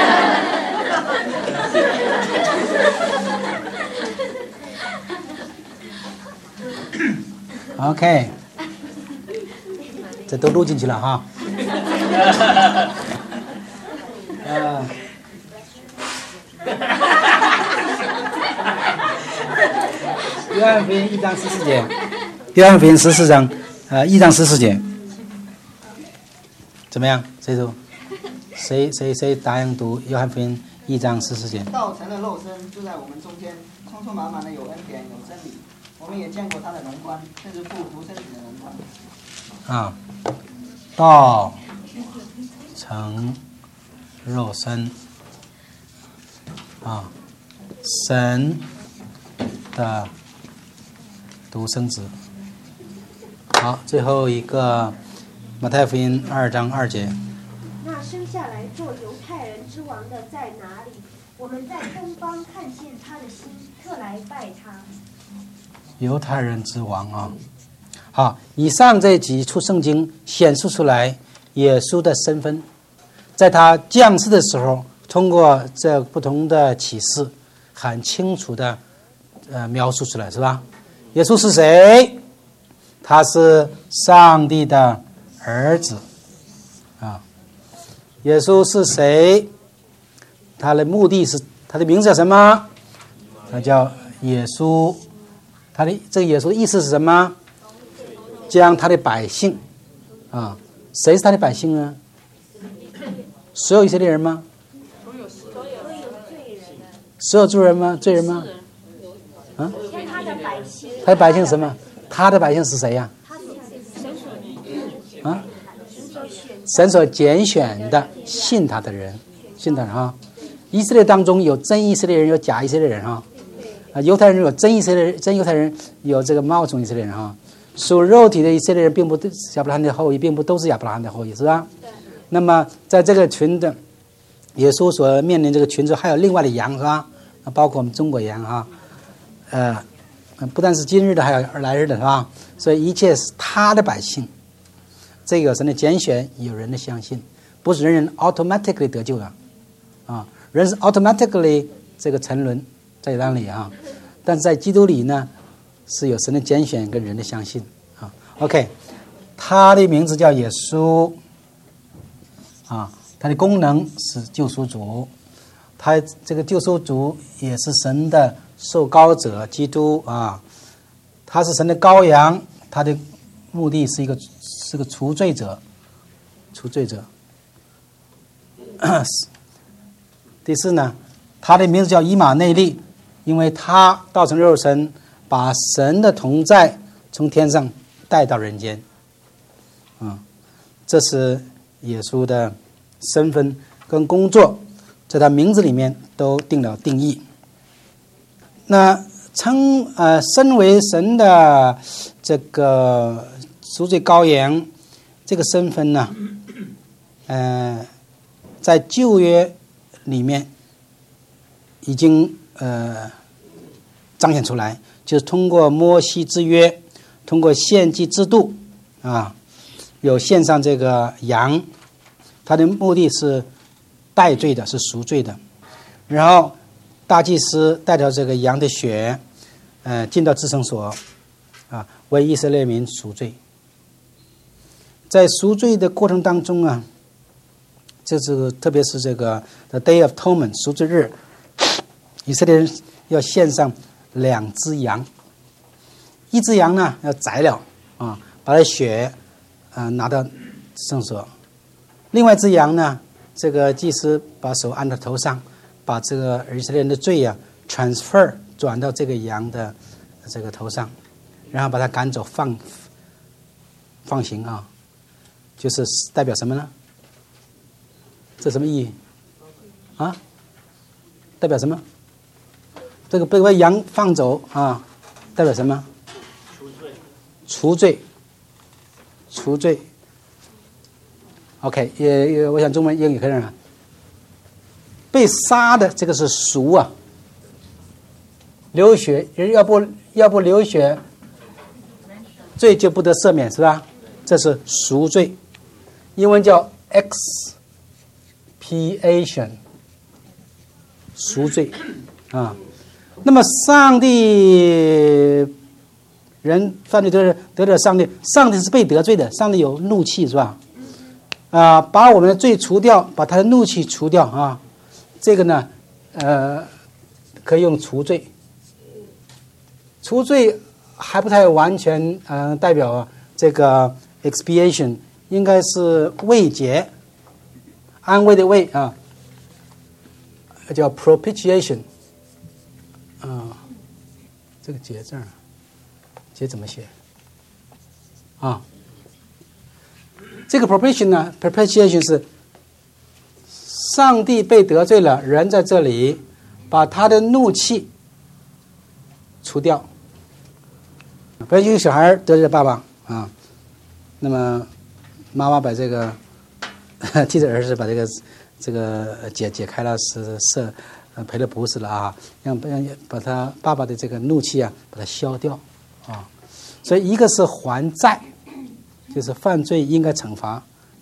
OK， 这都录进去了哈。啊。约翰福音一章十四节，约翰福音十四章，呃，一章十四节，怎么样？谁读？谁谁谁答应读约翰福音一章十四节？ 道成了肉身，住在我们中间，充充满满的有恩典，有真理。我们也见过他的荣光，甚至父独生子的荣光。 啊，道成肉身啊，神的独生子。好，最后一个马太福音二章二节。 那生下来做犹太人之王的在哪里？我们在东方看见他的心，特来拜他。 犹太人之王啊，好，以上这几处圣经显示出来， 耶稣的身份，在他降世的时候，通过这不同的启示，很清楚的呃描述出来，是吧？耶稣是谁？他是上帝的儿子啊。耶稣是谁？他的目的是，他的名字叫什么？他叫耶稣。他的这个耶稣的意思是什么？将他的百姓啊，谁是他的百姓呢？所有以色列人吗？所有罪人吗？罪人吗？啊？ 他的百姓。 他的百姓是什么？他的百姓是谁呀？啊？神所拣选的信他的人，信他的人啊。以色列当中有真以色列人，有假以色列人啊。啊，犹太人有真以色列人，真犹太人有这个冒充以色列人啊。属肉体的以色列人并不亚伯拉罕的后裔，并不都是亚伯拉罕的后裔，是吧？那么在这个群的耶稣所面临这个群众，还有另外的羊，是吧？包括我们中国羊啊，呃，不但是今日的，还有来日的，是吧？所以一切是他的百姓。这个有神的拣选，有人的相信，不是人人 automatically 得救的啊，人是 automatically 这个沉沦在那里啊，但是在基督里呢，是有神的拣选跟人的相信啊。OK， 他的名字叫耶稣啊，他的功能是救赎主，他这个救赎主也是神的受膏者基督啊，他是神的羔羊，他的目的是一个是个除罪者，除罪者。第四呢，他的名字叫以马内利，因为他道成肉身，把神的同在从天上带到人间。啊，这是耶稣的身份跟工作，在他名字里面都定了定义。那称呃，身为神的这个赎罪羔羊，这个身份呢，呃，在旧约里面已经呃彰显出来，就是通过摩西之约，通过献祭制度啊，有献上这个羊，它的目的是代罪的，是赎罪的。然后大祭司带着这个羊的血，呃，进到至圣所，啊，为以色列民赎罪。在赎罪的过程当中啊，这是特别是这个 The Day of Atonement 赎罪日，以色列人要献上两只羊，一只羊呢要宰了啊，把它血啊、呃、拿到圣所，另外一只羊呢，这个祭司把手按到头上，把这个以色列人的罪啊 transfer 转到这个羊的这个头上，然后把它赶走放放行啊，就是代表什么呢？这什么意义啊？代表什么？这个被被羊放走啊，代表什么？除罪。除罪。除罪。OK， 也也，我想中文英语可以啊。被杀的这个是赎啊，流血，要不要不流血，罪就不得赦免，是吧？这是赎罪，英文叫 expiation， 赎罪啊。那么上帝人犯罪得得了上帝，上帝是被得罪的，上帝有怒气，是吧？啊，把我们的罪除掉，把他的怒气除掉啊。这个呢，呃，可以用除罪。除罪还不太完全，嗯、呃，代表这个 expiation 应该是慰藉，安慰的慰啊，叫 propitiation。啊，这个节字儿，节怎么写？啊，这个 propitiation 呢 ，propitiation 是上帝被得罪了，人在这里把他的怒气除掉。比如一个小孩得罪了爸爸啊，那么妈妈把这个替着儿子把这个这个解解开了，是是。呃，赔了不是了啊，让让把他爸爸的这个怒气啊，把它消掉啊。所以一个是还债，就是犯罪应该惩罚；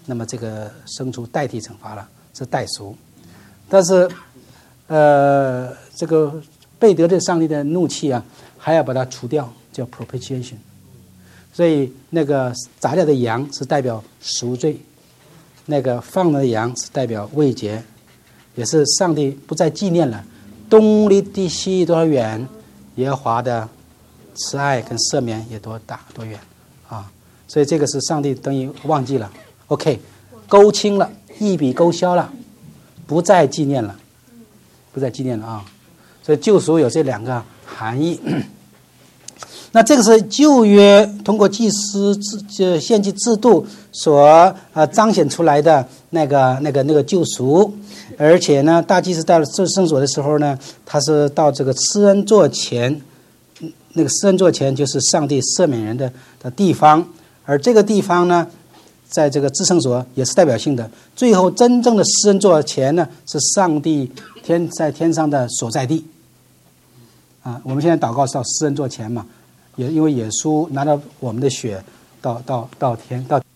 那么这个牲畜代替惩罚了，是代赎。但是，呃，这个背得罪上帝的怒气啊，还要把它除掉，叫 propitiation。所以那个宰了的羊是代表赎罪，那个放了的羊是代表慰藉，也是上帝不再纪念了。东离地西多少远，耶和华的慈爱跟赦免也多大多远啊！所以这个是上帝等于忘记了 ，OK， 勾清了，一笔勾销了，不再纪念了，不再纪念了啊！所以救赎有这两个含义。那这个是旧约通过祭司制献祭制度所呃彰显出来的那个那个那个救赎，而且呢，大祭司到了至圣所的时候呢，他是到这个施恩座前，那个施恩座前就是上帝赦免人的的地方，而这个地方呢，在这个至圣所也是代表性的。最后真正的施恩座前呢，是上帝天在天上的所在地。啊，我们现在祷告是到施恩座前嘛。也因为耶稣拿到我们的血到到到天到